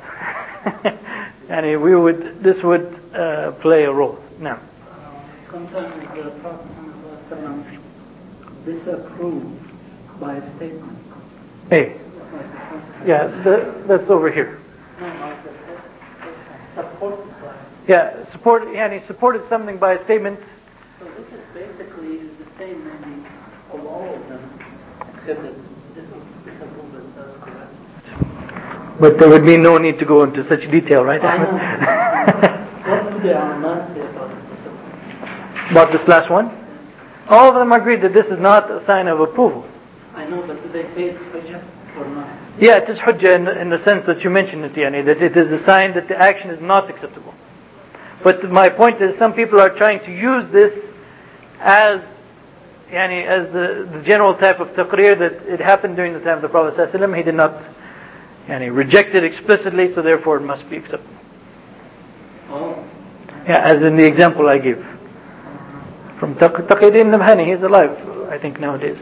yani we would, this would uh, play a role. Now, sometimes the Prophet disapproved by a statement. hey, yeah, the, that's over here. No, like the supported by. Yeah, support, yani supported something by a statement. So this is basically the same meaning of all of them, except that this is disapproved as that's correct. But there would be no need to go into such detail, right? I know. What do the Armans say about this? About this last one? All of them agreed that this is not a sign of approval. I know, but do they say it's hujjah or not? Yeah, it is hujjah in, in the sense that you mentioned it, yani, that it is a sign that the action is not acceptable. But my point is, some people are trying to use this as, yani, as the, the general type of taqreer that it happened during the time of the Prophet ﷺ. He did not, yani, reject it explicitly, so therefore it must be acceptable. Oh. Yeah, as in the example I gave. From Taqiyuddin Nabhani, he's alive, I think, nowadays.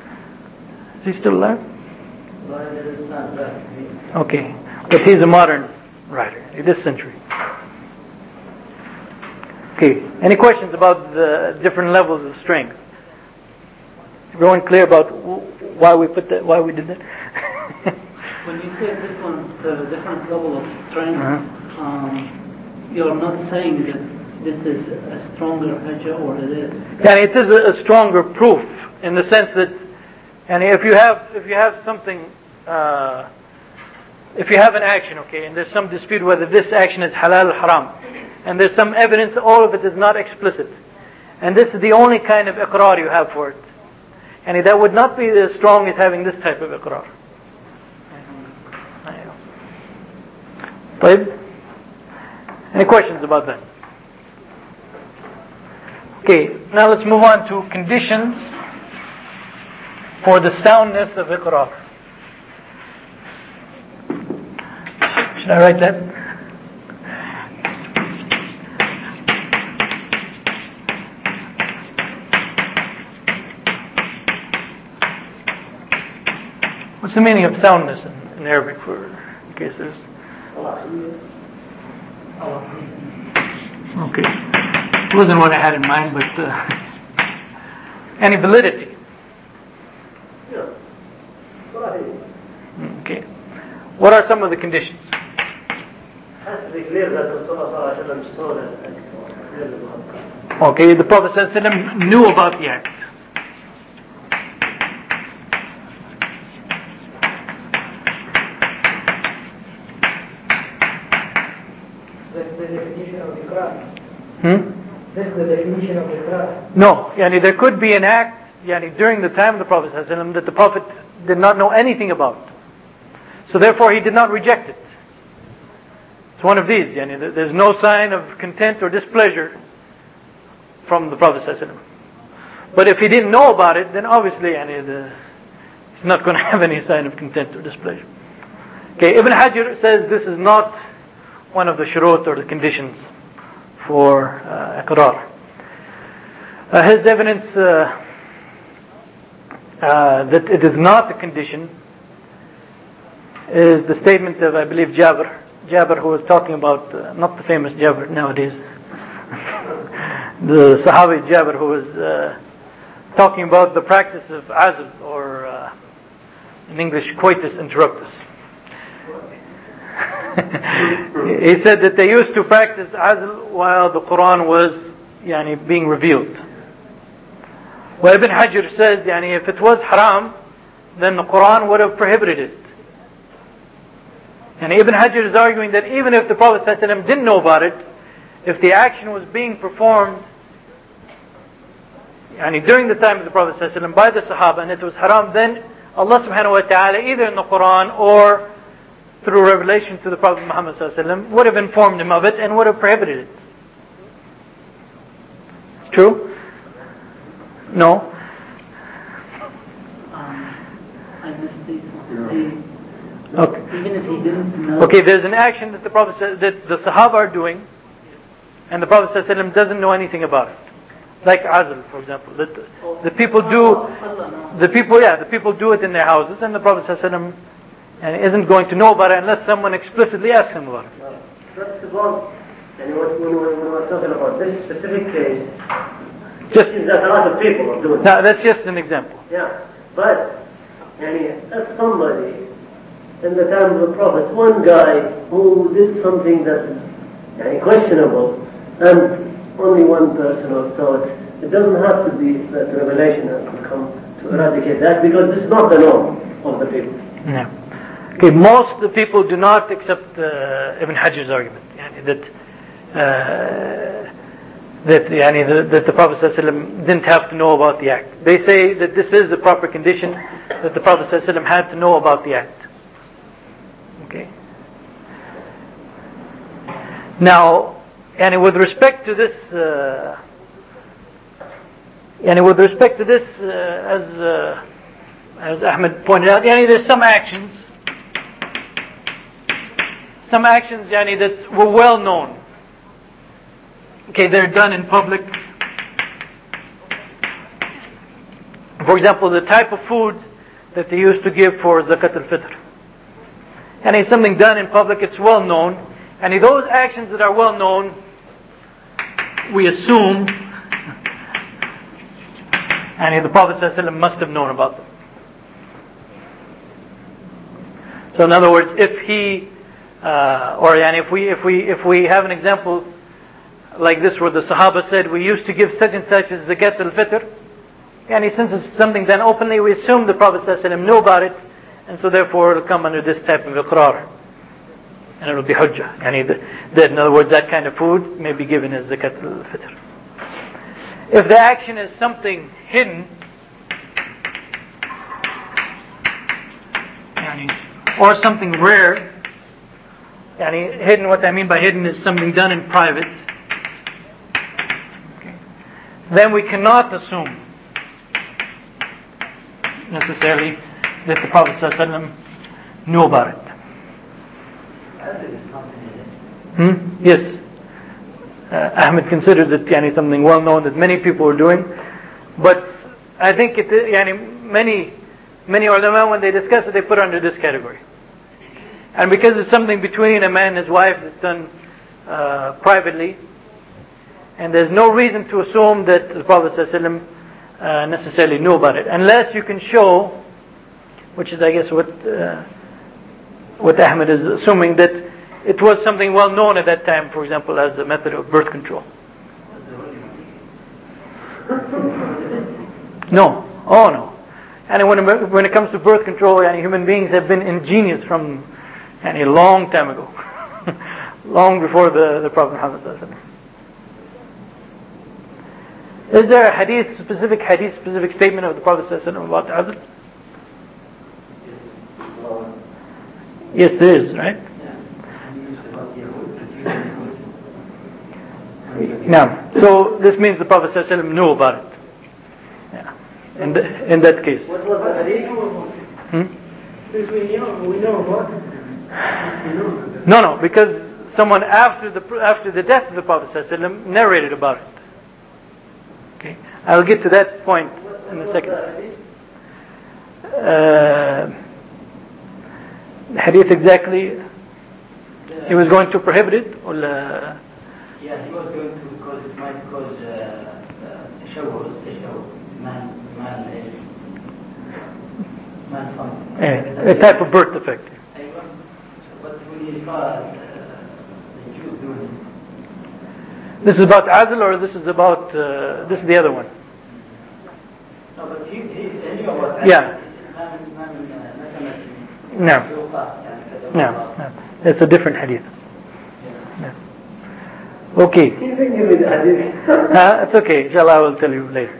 Is he still alive? Okay, but he's a modern writer, in this century. Okay, any questions about the different levels of strength? Everyone clear about why we put that? Why we did that? When you say different, uh, different level of strength, Uh-huh. um, you're not saying that this is a stronger hujjah, or it is. Yeah, it is a, a stronger proof in the sense that, and if you have if you have something, uh, if you have an action, okay, and there's some dispute whether this action is halal or haram, and there's some evidence, all of it is not explicit, and this is the only kind of iqrar you have for it, and that would not be as strong as having this type of iqrar. طيب, any questions about that? Okay, now let's move on to conditions for the soundness of iqrar. Should I write that? What's the meaning of soundness in, in Arabic, for in case there's... Okay. It wasn't what I had in mind, but uh, any validity. Okay. What are some of the conditions? Has to be clear that the Prophet saw that. Okay, the Prophet ﷺ knew about the act. That's the definition of iqrar. Hmm? That's the definition of iqrar. No, yani there could be an act yani during the time of the Prophet ﷺ that the Prophet did not know anything about. So therefore he did not reject it. It's one of these. Yani there's no sign of content or displeasure from the Prophet ﷺ. But if he didn't know about it, then obviously yani the, he's not going to have any sign of content or displeasure. Okay, Ibn Hajar says this is not one of the shurut or the conditions for uh, iqrar. Uh, his evidence uh, uh, that it is not a condition is the statement of, I believe, Jabir. Jabir, who was talking about, uh, not the famous Jabir nowadays, the Sahabi Jabir, who was uh, talking about the practice of azl, or uh, in English, coitus interruptus. He said that they used to practice azl while the Quran was yani, being revealed. Well, Ibn Hajar says, yani, if it was haram, then the Quran would have prohibited it. And Ibn Hajar is arguing that even if the Prophet ﷺ didn't know about it, if the action was being performed yani, during the time of the Prophet ﷺ by the Sahaba and it was haram, then Allah subhanahu wa ta'ala, either in the Quran or through revelation to the Prophet Muhammad ﷺ, would have informed him of it and would have prohibited it. True? No? Um, I missed the Okay. Even if he didn't know. Okay, there's an action that the Prophet says, that the Sahaba are doing, and the Prophet ﷺ doesn't know anything about it. Like azl, for example. That the people do, the people, yeah, the people do it in their houses, and the Prophet ﷺ and isn't going to know about it unless someone explicitly asks him about it. First of all, and when we were talking about this specific case, just is that a lot of people are doing it. Now, that's just an example. Yeah, but yani, as somebody in the time of the Prophet, one guy who did something that is yani, questionable, and only one person was taught, it doesn't have to be that revelation has to come to eradicate that, because this is not the norm of the people. Yeah. Okay, most of the people do not accept uh, Ibn Hajar's argument, yani, that uh, that, yani, the, that the Prophet ﷺ didn't have to know about the act. They say that this is the proper condition, that the Prophet ﷺ had to know about the act. Okay. Now, and with respect to this, uh, and with respect to this, uh, as uh, as Ahmed pointed out, yani, there's some actions, some actions, yani, that were well known. Okay, they're done in public. For example, the type of food that they used to give for Zakat al-Fitr. And it's something done in public, it's well known. And those actions that are well known, we assume, and the Prophet ﷺ must have known about them. So in other words, if he, uh, or and if we, if we, if we have an example like this where the Sahaba said, we used to give such and such as Zakat al-Fitr, and since it's something done openly, we assume the Prophet ﷺ knew about it, and so therefore it will come under this type of iqrar. And it will be hujjah. Yani that, in other words, that kind of food may be given as zakat al-fitr. If the action is something hidden, yani, or something rare, yani hidden, what I mean by hidden is something done in private, okay, then we cannot assume necessarily that the Prophet ﷺ knew about it. Hmm? Yes. Uh, Ahmed considers it yani, something well known that many people are doing, but I think it, yani, many many ulama, when they discuss it, they put it under this category. And because it's something between a man and his wife that's done uh, privately, and there's no reason to assume that the Prophet ﷺ uh, necessarily knew about it, unless you can show, which is I guess what uh, what Ahmed is assuming, that it was something well known at that time, for example, as a method of birth control. No, oh no. And when it, when it comes to birth control, yani, human beings have been ingenious from yani, a long time ago, long before the, the Prophet Muhammad. Is there a hadith, specific hadith, specific statement of the Prophet about azl? Yes, there is, right? Now, so this means the Prophet ﷺ knew about it. Yeah. In, the, in that case. What was the hadith? Hmm? Since we know, we know about it. No, no, because someone after the after the death of the Prophet ﷺ narrated about it. Okay, I'll get to that point in a second. Uh, The hadith exactly, he was going to prohibit it? Or, uh, yeah, he was going to because it might cause tashawwur, tashawwur, man, man, man fun. a, a type of birth defect. But when you saw the Jews doing it. This is about Azl, or this is about, uh, this is the other one? No, but he, he, he knew about Yeah. No. No, no. It's a different hadith. No. Okay. uh, it's okay. Inshallah, I will tell you later.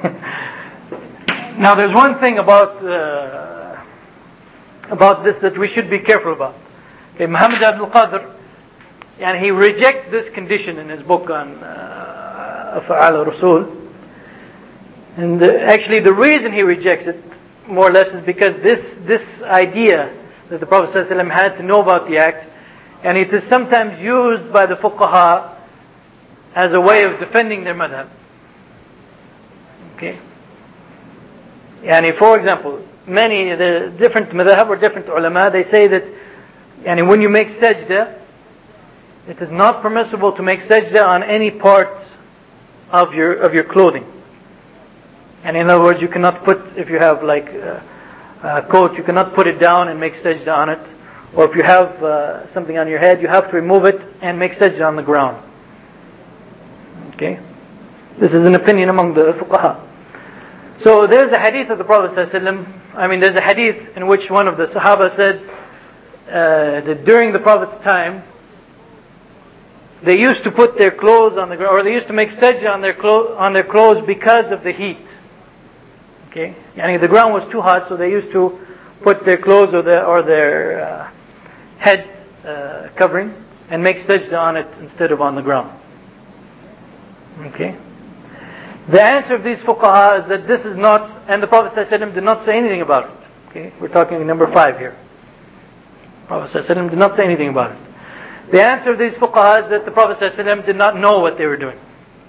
Now, there's one thing about uh, about this that we should be careful about. Okay, Muhammad Abdul Qadir, and he rejects this condition in his book on Af'al al-Rasul. And uh, actually, the reason he rejects it, more or less, is because this this idea that the Prophet ﷺ had to know about the act, and it is sometimes used by the fuqaha as a way of defending their madhab. Okay? Yani, for example, many the different madhab or different ulama, they say that yani, when you make sajda, it is not permissible to make sajda on any part of your of your clothing. And in other words, you cannot put, if you have like uh, a coat, you cannot put it down and make sajda on it. Or if you have uh, something on your head, you have to remove it and make sajda on the ground. Okay? This is an opinion among the fuqaha. So there's a hadith of the Prophet ﷺ. I mean, there's a hadith in which one of the Sahaba said uh, that during the Prophet's time, they used to put their clothes on the ground, or they used to make sajda on their clothes on their clothes because of the heat. Okay, yani the ground was too hot, so they used to put their clothes or their or their uh, head uh, covering and make sajda on it instead of on the ground. Okay. The answer of these fuqaha is that this is not, and the Prophet ﷺ did not say anything about it. Okay, we're talking number five here. The Prophet ﷺ did not say anything about it. The answer of these fuqaha is that the Prophet ﷺ did not know what they were doing.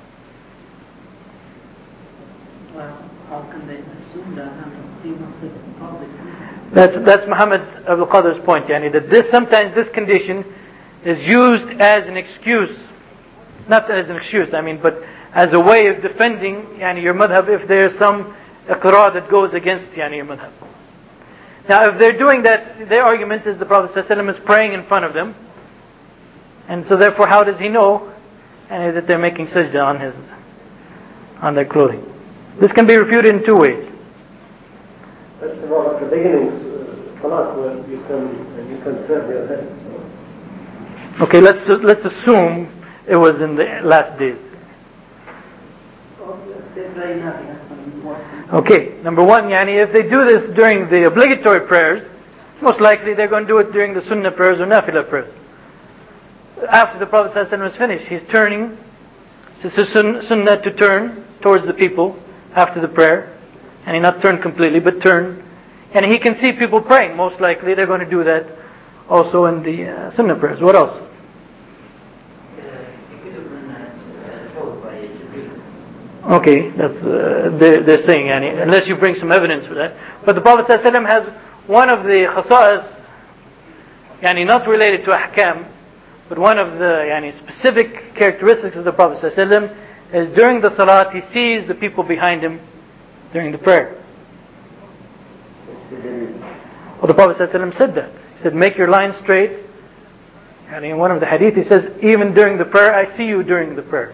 Well, how can they assume that and he must have public? That's that's Muhammad Abdul Qadir's point, yani, that this sometimes this condition is used as an excuse, not as an excuse, I mean, but as a way of defending yani, your madhab if there's some iqrar that goes against yani, your madhab. Now, if they're doing that, their argument is the Prophet ﷺ is praying in front of them, and so therefore, how does he know and that they're making sajda on his on their clothing? This can be refuted in two ways. That's about the beginnings, uh, salat, where you can you can turn your head. Okay, let's let's assume it was in the last days. Okay, number one, yani, if they do this during the obligatory prayers, most likely they're going to do it during the sunnah prayers or nafilah prayers. After the Prophet ﷺ was finished, he's turning, it's a sunnah to turn towards the people after the prayer, and he not turn completely, but turn, and he can see people praying. Most likely they're going to do that also in the uh, sunnah prayers. What else? Okay, that's uh, they're, they're saying, yani, unless you bring some evidence for that. But the Prophet ﷺ has one of the khasa'is, yani, not related to ahkam, but one of the yani, specific characteristics of the Prophet ﷺ is during the salat he sees the people behind him during the prayer. Well, the Prophet ﷺ said that. He said, make your line straight. And in one of the hadith he says, even during the prayer, I see you during the prayer.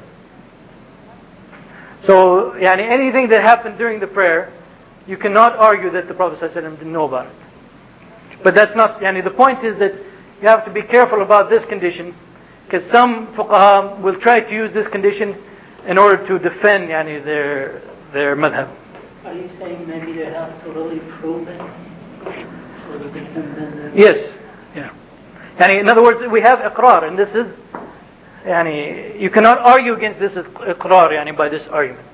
So, yani, anything that happened during the prayer, you cannot argue that the Prophet ﷺ didn't know about it. But that's not, yani, the point is that you have to be careful about this condition, because some fuqaha will try to use this condition in order to defend yani, their their madhab. Are you saying maybe they have to really prove it? So that they can then... Yes. Yeah. Yani, in other words, we have iqrar, and this is, yani, you cannot argue against this iqrar yani, by this argument.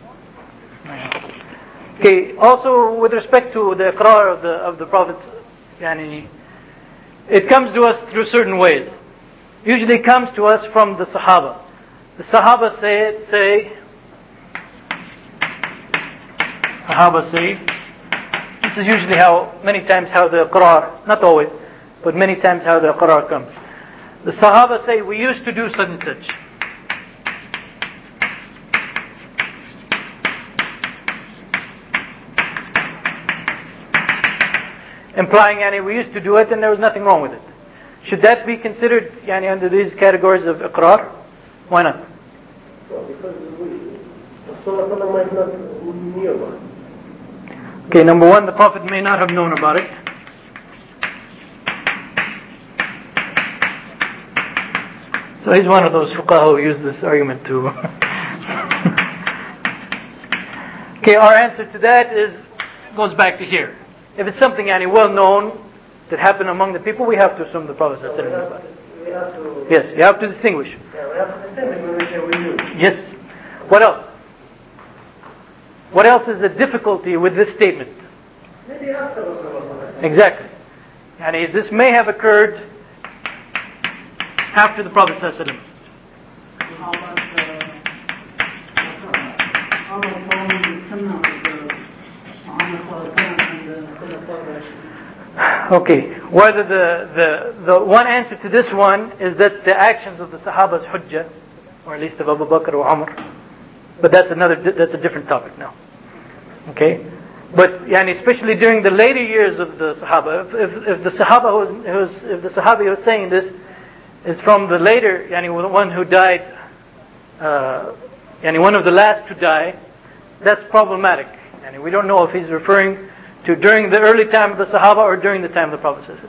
Okay. Also, with respect to the iqrar of the of the Prophet, yani, it comes to us through certain ways. Usually it comes to us from the Sahaba. The Sahaba say, say, Sahaba say, this is usually how, many times how the Iqrar, not always, but many times how the Iqrar comes. The Sahaba say, we used to do such and such. Implying, yani, we used to do it and there was nothing wrong with it. Should that be considered, yani, under these categories of Iqrar? Why not? Well, because we, Rasulullah might not knew about it. Okay, number one, the Prophet may not have known about it. So he's one of those fuqaha who use this argument too. Okay, our answer to that is goes back to here. If it's something yani, well known that happened among the people, we have to assume the Prophet So said we it. have to, we have to, Yes, you have to distinguish. yeah, we have to distinguish when we say we knew. Yes. What else? What else is the difficulty with this statement? Maybe after Rasulullah. Exactly. Yani, this may have occurred after the Prophet ﷺ. How about, uh, how about following the sunnah of the Muhammad sallallahu alaihi wasallam and the Khulafa ar-Rashidun? Okay, whether the, the, the one answer to this one is that the actions of the Sahaba's hujjah, or at least of Abu Bakr or Umar, but that's another, that's a different topic now. Okay? But yani, especially during the later years of the Sahaba, if, if, if the Sahaba who's, who's, if the Sahabi who's saying this is from the later, yani, one who died, uh, yani, one of the last to die, that's problematic. Yani, we don't know if he's referring to during the early time of the Sahaba or during the time of the Prophet. Okay.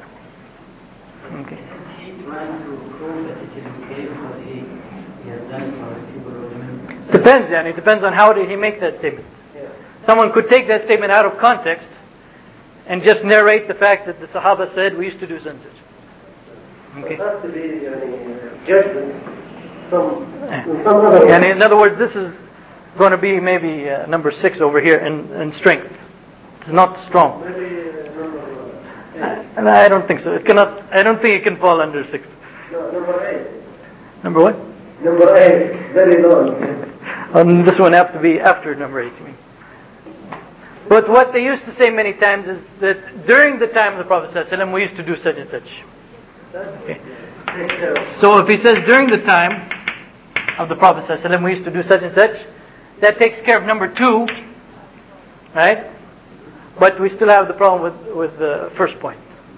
He's trying to prove that it is okay because he, he has done it for people who remember. Depends, yani, it depends on how did he make that statement. Yeah. Someone could take that statement out of context and just narrate the fact that the Sahaba said we used to do such and such. Okay. It has to be uh, judgment from, from some other And in other words, this is going to be maybe uh, number six over here in, in strength. It's not strong. Maybe uh, number eight. And I don't think so. It cannot. I don't think it can fall under six. No, number eight. Number what? Number eight, very long. Um, this one have to be after number eight. You mean? But what they used to say many times is that during the time of the Prophet ﷺ, we used to do such and such. Okay. So if he says during the time of the Prophet ﷺ, we used to do such and such, that takes care of number two, right? But we still have the problem with, with the first point.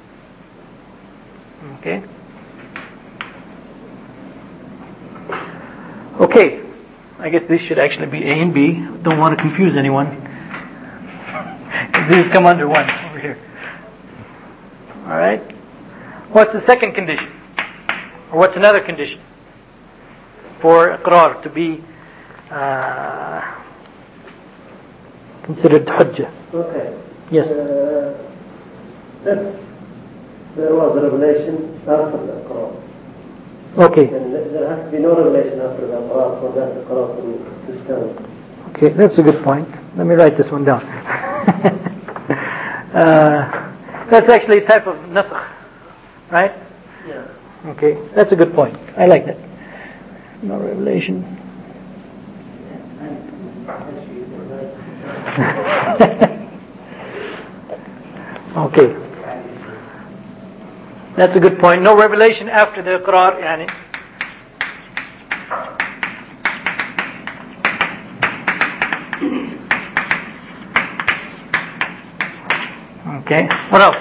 Okay. Okay. I guess these should actually be A and B. Don't want to confuse anyone. These come under one over here. Alright? What's the second condition? Or what's another condition for Iqrar to be uh, considered hujjah? Okay. Yes. Uh, if there was a revelation after the Quran, Okay. then there has to be no revelation after the Quran for that Quran to, to stand. Okay, that's a good point. Let me write this one down. uh, that's actually a type of nasakh, right? Yeah. Okay, that's a good point. I like that. No revelation. Okay. That's a good point. No revelation after the Iqrar, yani. Okay. What else?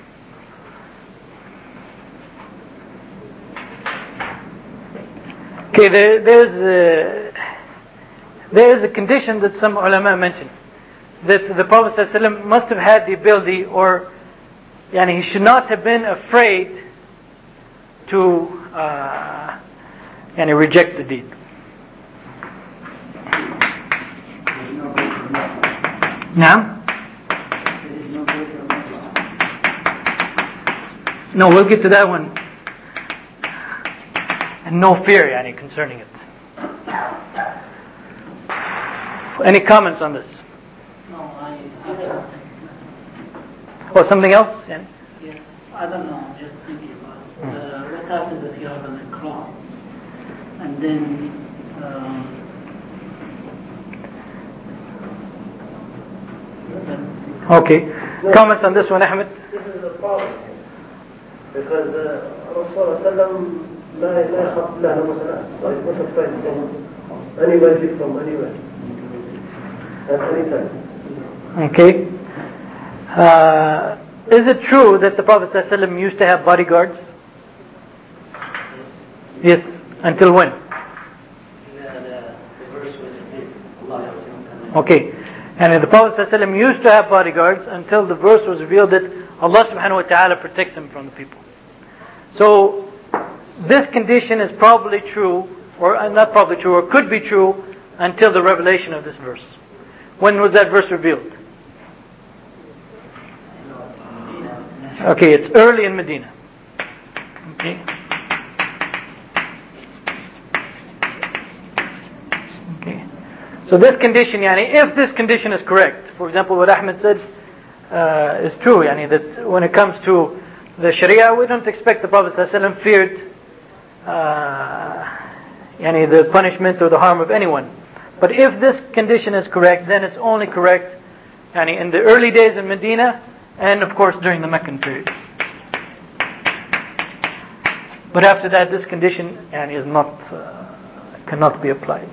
Okay, there, there's a, there is a condition that some ulama mention, that the Prophet ﷺ must have had the ability, or yani, he should not have been afraid to uh, yani, reject the deed. Now? No, we'll get to that one. And no fear, yani, concerning it. Any comments on this? No, I have something. Or something else? Yani? Yes, I don't know, I'm just thinking about it. Uh, what happens if you have an Iqrar? And then, um, Okay. Comments on this one, Ahmed? This is the problem. because Rasulullah sallam لا لا يخاف الله مثلا so it was afraid from any magic from anywhere at any time. Okay. Uh, is it true that the Prophet ﷺ used to have bodyguards? Yes. Until when? Okay. And the Prophet ﷺ used to have bodyguards until the verse was revealed that Allah subhanahu wa ta'ala protects him from the people. So, this condition is probably true, or uh, not probably true, or could be true until the revelation of this verse. When was that verse revealed? Okay, it's early in Medina. Okay. Okay. So this condition, yani, if this condition is correct, for example, what Ahmed said uh, is true, yani, that when it comes to the Sharia, we don't expect the Prophet ﷺ feared uh, yani, the punishment or the harm of anyone. But if this condition is correct, then it's only correct yani, in the early days in Medina, and of course during the Meccan period. But after that, this condition yani, is not uh, cannot be applied.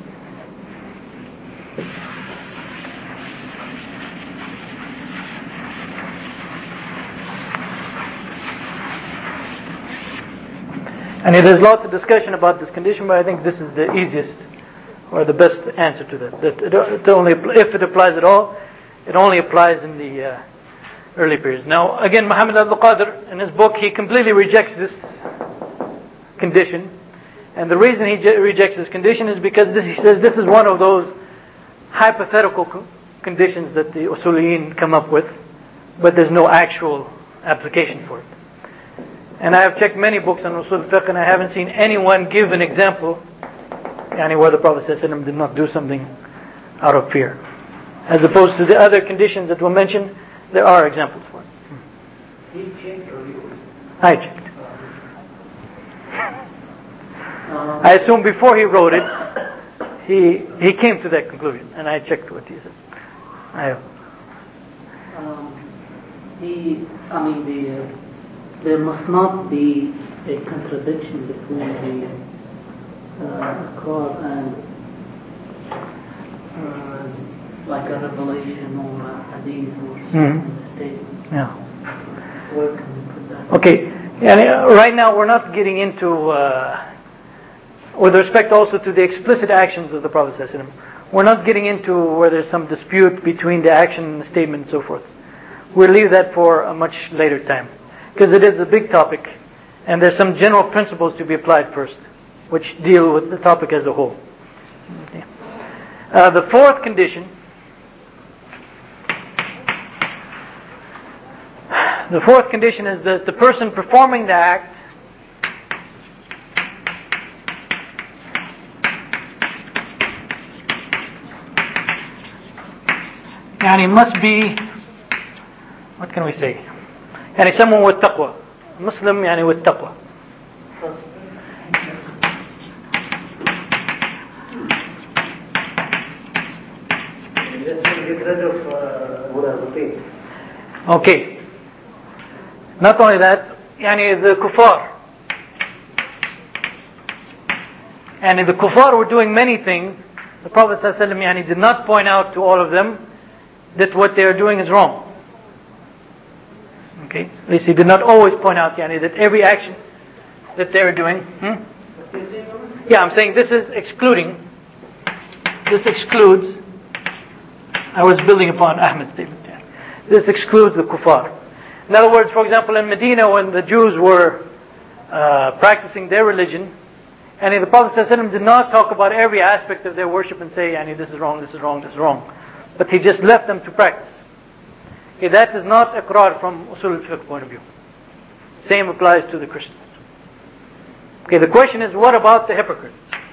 And there's lots of discussion about this condition, but I think this is the easiest or the best answer to that. That it, it only, if it applies at all, it only applies in the uh, early periods. Now, again, Muhammad al-Qadir, in his book, he completely rejects this condition. And the reason he je- rejects this condition is because this, he says this is one of those hypothetical co- conditions that the Usuliyin come up with, but there's no actual application for it. And I have checked many books on Usul Fiqh, and I haven't seen anyone give an example yani, where the Prophet ﷺ did not do something out of fear. As opposed to the other conditions that were mentioned, there are examples for it. He checked or you? I checked. Um, I assume before he wrote it, he he came to that conclusion, and I checked what he said. I have. um, he, I mean, the, uh, there must not be a contradiction between the uh, Quran and uh, like a revelation or a hadith or Mm-hmm. statement. Yeah. Where can we put that? Okay. Yeah, right now we're not getting into, uh, with respect also to the explicit actions of the Prophet ﷺ, we're not getting into where there's some dispute between the action and the statement and so forth. We'll leave that for a much later time, because it is a big topic, and there's some general principles to be applied first, which deal with the topic as a whole. Okay. Uh, the fourth condition, the fourth condition is that the person performing the act and he must be, what can we say? يعني someone with taqwa. Muslim يعني with taqwa. Get rid of uh, Okay. Not only that, يعني the kuffar. And the kuffar were doing many things. The Prophet ﷺ يعني did not point out to all of them that what they are doing is wrong. Okay? At least he did not always point out yani, that every action that they are doing. Hmm? Yeah, I'm saying this is excluding. This excludes. I was building upon Ahmed's statement. Yeah. This excludes the kuffar. In other words, for example, in Medina, when the Jews were uh, practicing their religion, and the Prophet ﷺ did not talk about every aspect of their worship and say, yani, this is wrong, this is wrong, this is wrong. But he just left them to practice. Okay, that is not iqrar from usul al-fiqh point of view. Same applies to the Christians. Okay, the question is, what about the hypocrites?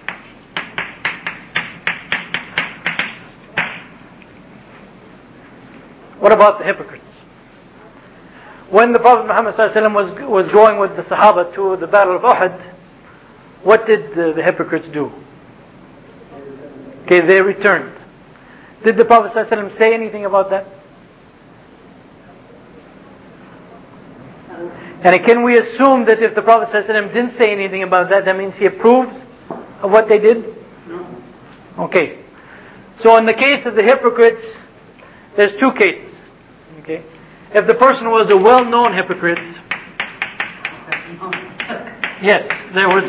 What about the hypocrites? When the Prophet Muhammad ﷺ was was going with the Sahaba to the Battle of Uhud, what did the, the hypocrites do? Okay, they returned. Did the Prophet ﷺ say anything about that? And can we assume that if the Prophet ﷺ didn't say anything about that, that means he approves of what they did? No. Okay. So in the case of the hypocrites, there's two cases. Okay. If the person was a well-known hypocrite, yes, there was.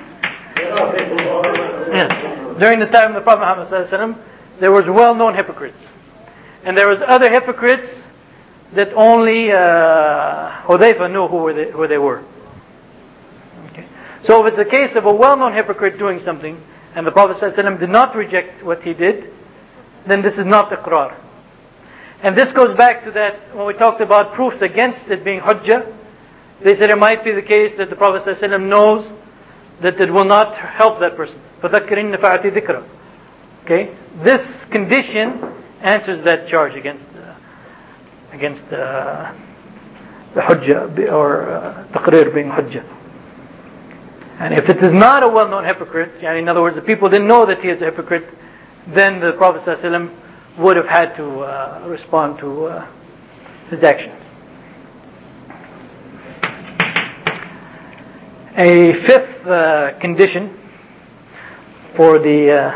Yes, during the time of the Prophet Muhammad ﷺ, there was well-known hypocrites, and there was other hypocrites that only uh, Hudayfa knew who, were they, who they were. Okay. So if it's a case of a well-known hypocrite doing something, and the Prophet ﷺ did not reject what he did, then this is not iqrar. And this goes back to that, when we talked about proofs against it being hujjah, they said it might be the case that the Prophet ﷺ knows that it will not help that person. فَذَكِّرْ إِنَّ فَعَتِ ذِكْرًا. Okay? This condition answers that charge against uh, against uh, the hujjah, or uh, taqrir being hujjah. And if it is not a well-known hypocrite, yani in other words, the people didn't know that he is a hypocrite, then the Prophet ﷺ would have had to uh, respond to uh, his actions. A fifth uh, condition for the uh,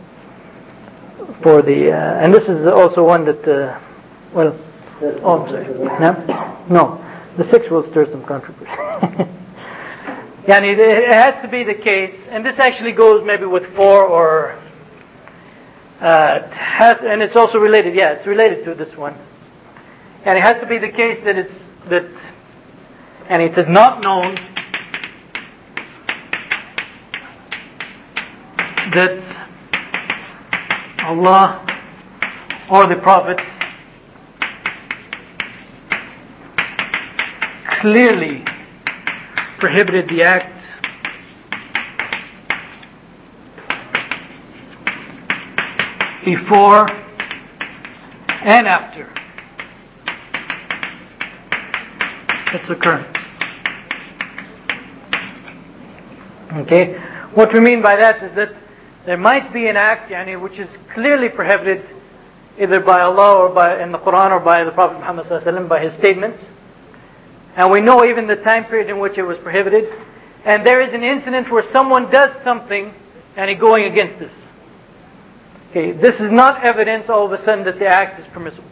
for the uh, and this is also one that uh, well oh I'm sorry no no the sixth will stir some controversy. Yani it has to be the case, and this actually goes maybe with four or uh, it has, and it's also related. Yeah, it's related to this one, and it has to be the case that it's that and it is not known that Allah or the Prophet clearly prohibited the act before and after its occurrence. Okay? What we mean by that is that there might be an act yani, which is clearly prohibited either by Allah or by in the Quran or by the Prophet Muhammad sallallahu alaihi wasallam by his statements. And we know even the time period in which it was prohibited. And there is an incident where someone does something and he's going against this. Okay, this is not evidence all of a sudden that the act is permissible.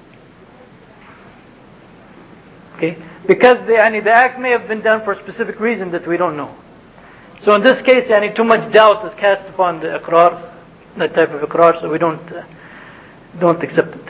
Okay, because the, yani, the act may have been done for a specific reason that we don't know. So in this case, yani, too much doubt is cast upon the iqrar, that type of iqrar, so we don't uh, don't accept it.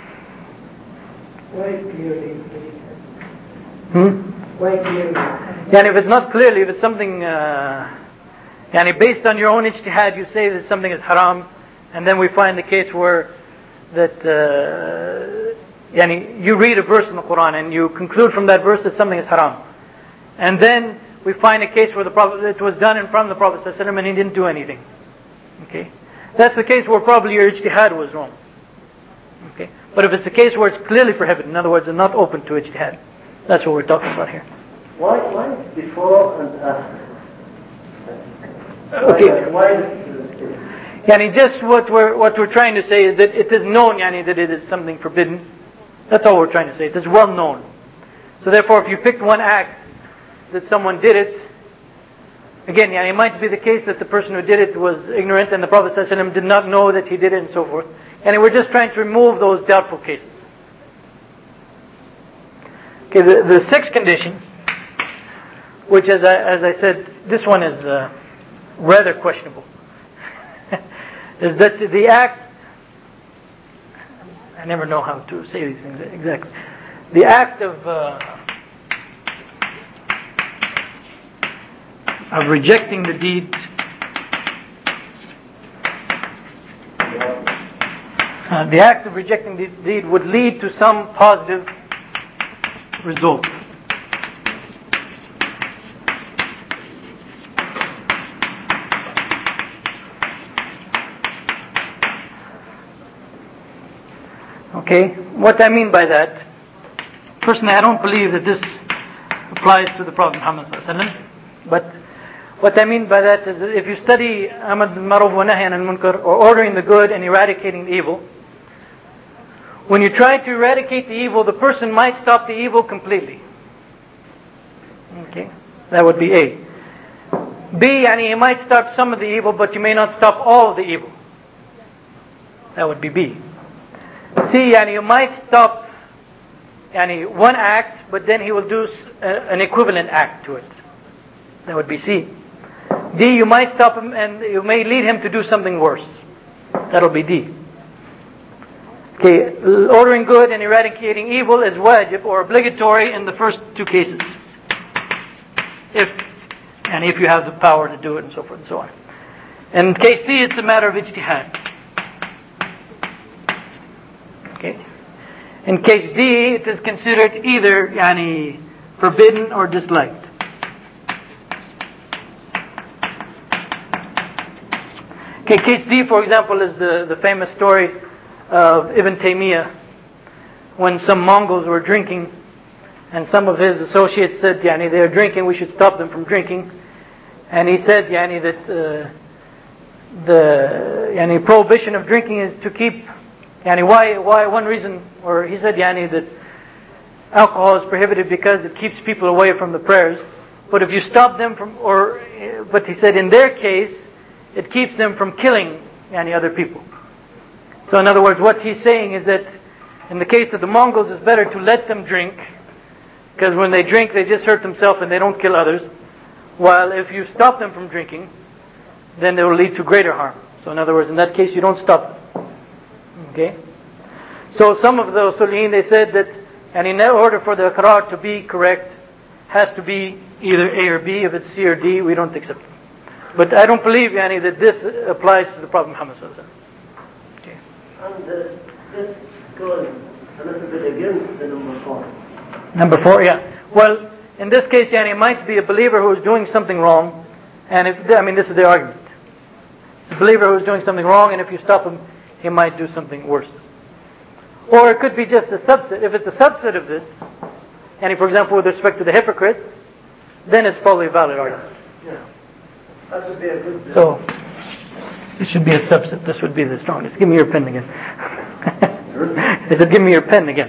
Why clearly? Hmm? Why clearly? Yani, if it's not clearly, if it's something, uh, yani, based on your own ijtihad, you say that something is haram, and then we find the case where that, uh, yani, you read a verse in the Quran and you conclude from that verse that something is haram. And then we find a case where the Prophet, it was done in front of the Prophet ﷺ and he didn't do anything. Okay? That's the case where probably your ijtihad was wrong. Okay? But if it's a case where it's clearly prohibited, in other words, it's not open to ijtihad, that's what we're talking about here. Why, why before and after? Okay. Why, why this is Yani, just what we're what we're trying to say is that it is known, yani, that it is something forbidden. That's all we're trying to say. It is well known. So therefore, if you picked one act that someone did it, again, yani, it might be the case that the person who did it was ignorant and the Prophet ﷺ did not know that he did it and so forth. And we're just trying to remove those doubtful cases. Okay, the, the sixth condition, which as I, as I said, this one is uh, rather questionable, is that the act, I never know how to say these things exactly, the act of uh, of rejecting the deed uh, the act of rejecting the deed would lead to some positive result. Okay, what I mean by that, personally I don't believe that this applies to the Prophet Muhammad sallallahu alaihi wasallam, but what I mean by that is that if you study Amr bil Ma'ruf wa Nahy anil Munkar, or ordering the good and eradicating the evil, when you try to eradicate the evil, the person might stop the evil completely. Okay, that would be A. B, yani you might stop some of the evil, but you may not stop all of the evil. That would be B. C, yani you might stop yani one act, but then he will do an equivalent act to it. That would be C. D, you might stop him and you may lead him to do something worse. That'll be D. Okay, ordering good and eradicating evil is wajib or obligatory in the first two cases. If and if you have the power to do it and so forth and so on. In case C, it's a matter of ijtihad. Okay. In case D, it is considered either yani, forbidden or disliked. Okay, case D, for example, is the, the famous story of Ibn Taymiyyah when some Mongols were drinking and some of his associates said, yani, they are drinking, we should stop them from drinking. And he said, yani, that uh, the yani, prohibition of drinking is to keep, yani, why, why, one reason, or he said, yani, that alcohol is prohibited because it keeps people away from the prayers. But if you stop them from, or, but he said in their case, it keeps them from killing yani, other people. So in other words, what he's saying is that in the case of the Mongols, it's better to let them drink, because when they drink, they just hurt themselves and they don't kill others. While if you stop them from drinking, then they will lead to greater harm. So in other words, in that case, you don't stop them. Okay? So some of the usuliyin, they said that, and in order for the iqrar to be correct, has to be either A or B. If it's C or D, we don't accept it. But I don't believe, yani, that this applies to the Prophet Muhammad sallallahu alaihi wasallam. Okay. And uh, this goes a little bit against the number four. Number four, yeah. Well, in this case, yani, it might be a believer who is doing something wrong, and if I mean, this is the argument. It's a believer who is doing something wrong, and if you stop him, he might do something worse. Or it could be just a subset. If it's a subset of this, and for example, with respect to the hypocrite, then it's probably a valid argument. Yeah. That would be a good. So, this should be a subset. This would be the strongest. Give me your pen again. He said, give me your pen again.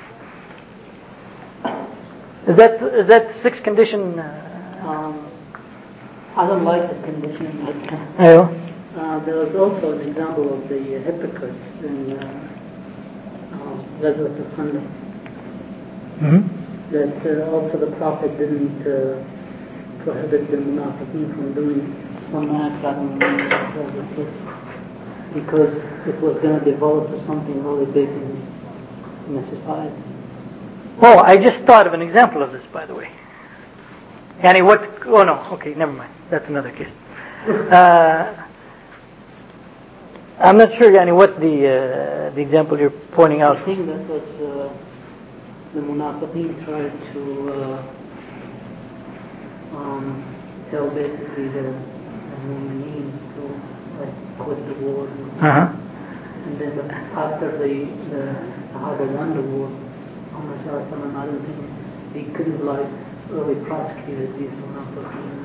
Is that is that sixth condition? Uh, um, I don't like the condition. But, uh, uh, there was also an example of the hypocrites in uh, uh, Ghazwat al-Khandaq. mm-hmm. That uh, also the Prophet didn't uh, prohibit the munafiqeen from doing some acts, I don't remember what it was, because it was going to develop to something really big in, in the society. Oh, I just thought of an example of this, by the way. Yani what? Oh no. Okay, never mind. That's another case. Uh, I'm not sure, Yani, what the uh, the example you're pointing out. I think that was uh, the munafiqeen tried to uh, um, tell basically the, the mu'mineen to like quit the war. Uh-huh. And then the, after the the Sahaba won the war, I don't think he could have like really prosecuted these munafiqeen.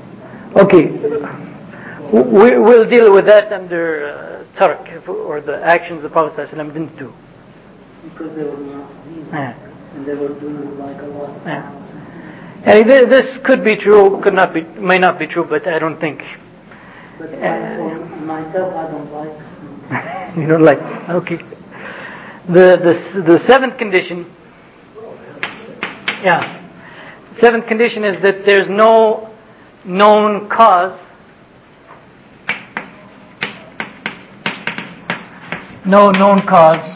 Okay, we, we'll deal with that under uh, tark, or the actions the Prophet ﷺ didn't do. Because they were munafiqeen, Yeah. and they were doing like a lot. Yeah. And this could be true, could not be, may not be true, but I don't think. But uh, for myself, I don't like. You don't like? Okay. The the the seventh condition. Yeah. Seventh condition is that there's no known cause. No known cause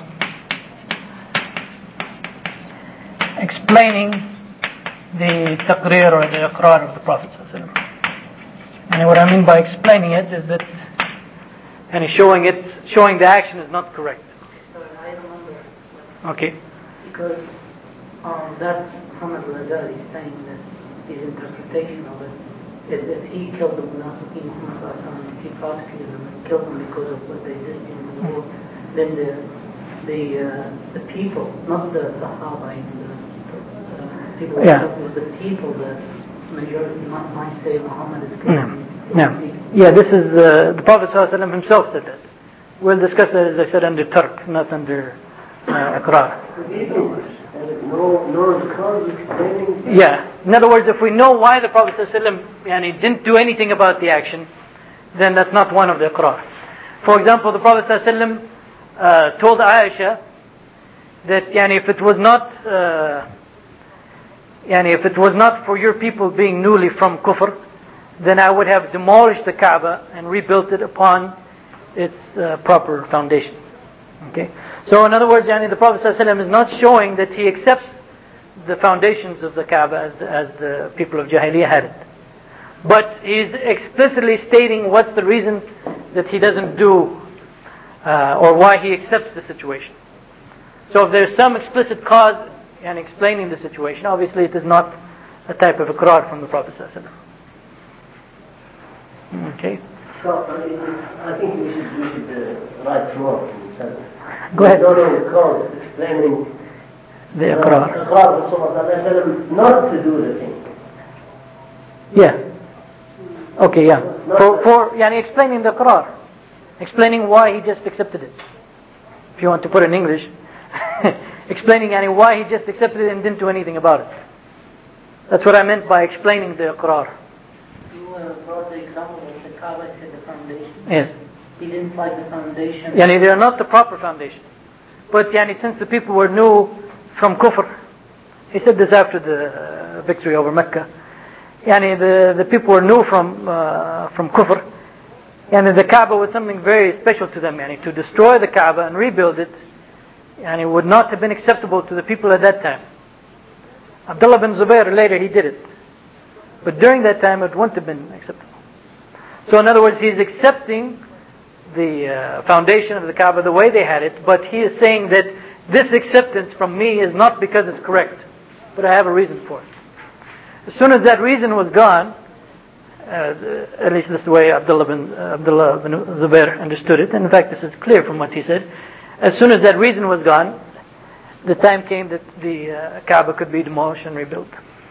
explaining the taqrir or the iqrar of the Prophet ﷺ. And what I mean by explaining it is that, and showing it, showing the action is not correct. Sorry, I remember. Okay. Because um, that's Muhammad al-Ghazali saying that his interpretation of it is that he killed the munafiqeen, if he prosecuted them and killed them because of what they did in the war, then the the uh, the people, not the Sahaba and the uh, people, yeah. it was the people that majority might, might say Muhammad is killing. Yeah. Yeah, this is uh, the Prophet ﷺ himself said that. We'll discuss that, as I said, under tark, not under uh, iqrar. No, no cause explaining. Yeah. In other words, if we know why the Prophet ﷺ yani, didn't do anything about the action, then that's not one of the iqrar. For example, the Prophet ﷺ uh, told Aisha that yani, if it was not uh, yani, if it was not for your people being newly from kufr, then I would have demolished the Kaaba and rebuilt it upon its uh, proper foundation. Okay. So in other words, yani, the Prophet ﷺ is not showing that he accepts the foundations of the Kaaba as, as the people of Jahiliyyah had it. But he's explicitly stating what's the reason that he doesn't do uh, or why he accepts the situation. So if there's some explicit cause and explaining the situation, obviously it is not a type of iqrar from the Prophet ﷺ. Okay. So uh, I think we should, we should uh, write more. Go ahead. No, no, cause explaining the iqrar. Iqrar not to do the thing. Yeah. Okay, yeah. For, for yani, explaining the iqrar. Explaining why he just accepted it. If you want to put it in English. Explaining yani, why he just accepted it and didn't do anything about it. That's what I meant by explaining the iqrar. You uh, brought the example of the Kaaba said the foundation. Yes. He didn't like the foundation. Yani, they are not the proper foundation. But yani, since the people were new from kufr, he said this after the uh, victory over Mecca. Yani, the, the people were new from uh, from kufr. Yani, the Kaaba was something very special to them. Yani, to destroy the Kaaba and rebuild it, yani, would not have been acceptable to the people at that time. Abdullah bin Zubayr later he did it. But during that time it wouldn't have been acceptable. So in other words, he's accepting the uh, foundation of the Kaaba the way they had it, but he is saying that this acceptance from me is not because it's correct, but I have a reason for it. As soon as that reason was gone, uh, at least this is the way Abdullah bin, uh, Abdullah bin Zubair understood it, and in fact this is clear from what he said. As soon as that reason was gone, the time came that the uh, Kaaba could be demolished and rebuilt.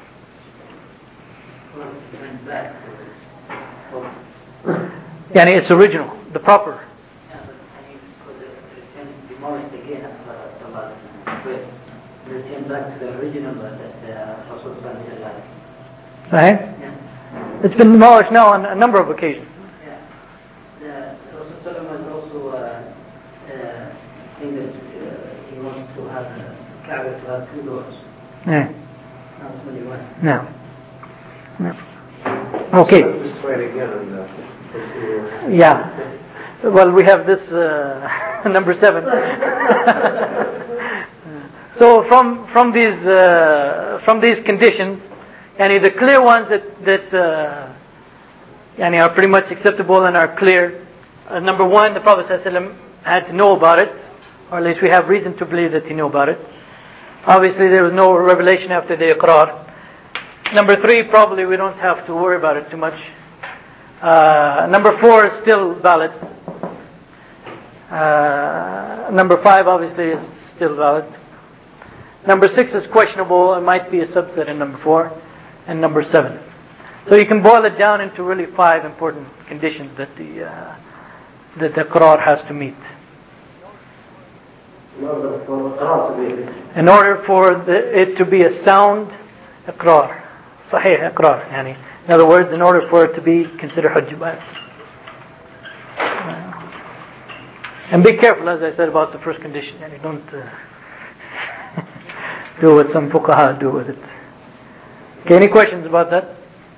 Yani it's original, the proper. Yeah, but I mean, because it can be demolished again after Allah. But it came back to the original that uh, Rasul said like. Right? Yeah. It's been demolished now on a number of occasions. Yeah. The Rasul was also uh, uh, saying that uh, he wants to have the Kaaba to have two doors. Yeah. Not only one. No. No. Okay. Let's try it again on the Yeah. Well, we have this uh, number seven. So from from these uh, from these conditions, yani the clear ones that that uh, yani are pretty much acceptable and are clear. Uh, number one, the Prophet ﷺ had to know about it, or at least we have reason to believe that he knew about it. Obviously, there was no revelation after the Iqrar. Number three, probably we don't have to worry about it too much. Uh, number four is still valid. Uh, number five, obviously, is still valid. Number six is questionable. It might be a subset in number four. And number seven. So you can boil it down into really five important conditions that the uh, that the Iqrar has to meet. in order for Iqrar to be In order for the, it to be a sound Iqrar. Sahih Iqrar. Yani. In other words, in order for it to be considered Hujjah by us. And be careful, as I said, about the first condition. Yani don't uh, do what some fuqaha do with it. Okay, any questions about that?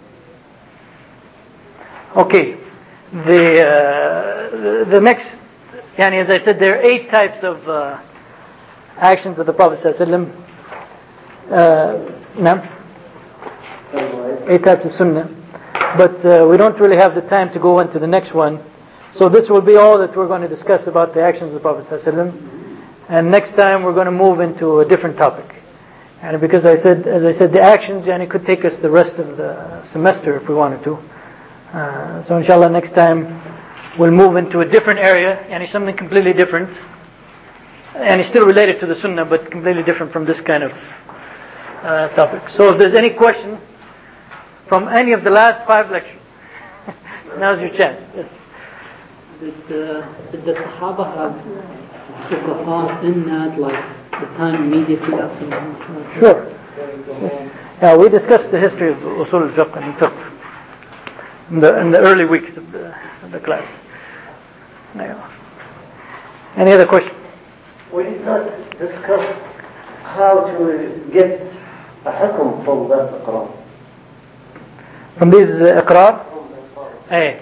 Okay. The uh, the, the next, yani, as I said, there are eight types of uh, actions of the Prophet ﷺ. Uh, no? Eight types of sunnah. But uh, we don't really have the time to go into the next one. So this will be all that we're going to discuss about the actions of the Prophet ﷺ. And next time we're going to move into a different topic. And because I said, as I said, the actions, and it could take us the rest of the semester if we wanted to. Uh, so inshallah next time we'll move into a different area, and it's something completely different. And it's still related to the sunnah, but completely different from this kind of uh, topic. So if there's any question from any of the last five lectures, now's your chance. Yes. Did, uh, did the Sahaba have if the fast in that, like the time immediately after the Sure. Yeah, we discussed the history of Usul al-Fiqh and Fiqh in the, in the early weeks of the, of the class. Yeah. Any other questions? We did not discuss how to get a hukum from that Iqrar. From these uh, Iqrar? Hey.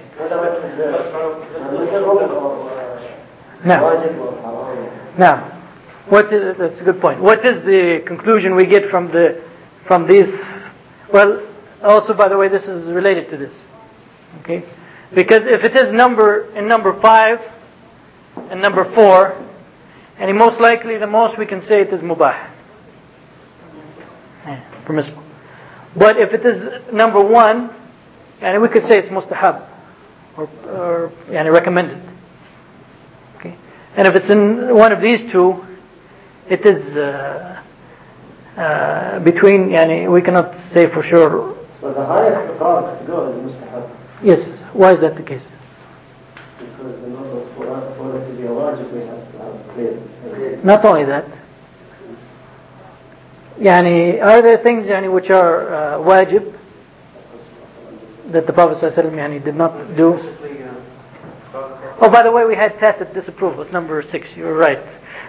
Now, now, what is, that's a good point. What is the conclusion we get from the from these? Well, also, by the way, this is related to this. Okay, because if it is number in number five and number four, and most likely the most we can say it is mubah, yeah, permissible. But if it is number one, and we could say it's mustahab or, or yani recommended. Okay, and if it's in one of these two, it is uh, uh, between. Yani we cannot say for sure. So the highest regard to go is mustahab. Yes. Why is that the case? Because in order for us for it to be a wajib, we have to have clear. Not only that. Yani, are there things yani, which are uh, wajib that the Prophet ﷺ yani, did not do? Oh, by the way, we had tacit disapproval. It's number six. You were right.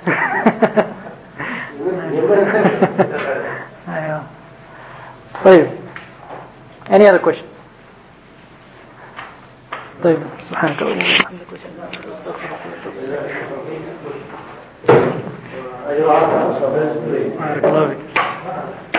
طيب. Any other question? طيب. سبحانك اللهم وبحمدك أيوة. بارك الله فيك.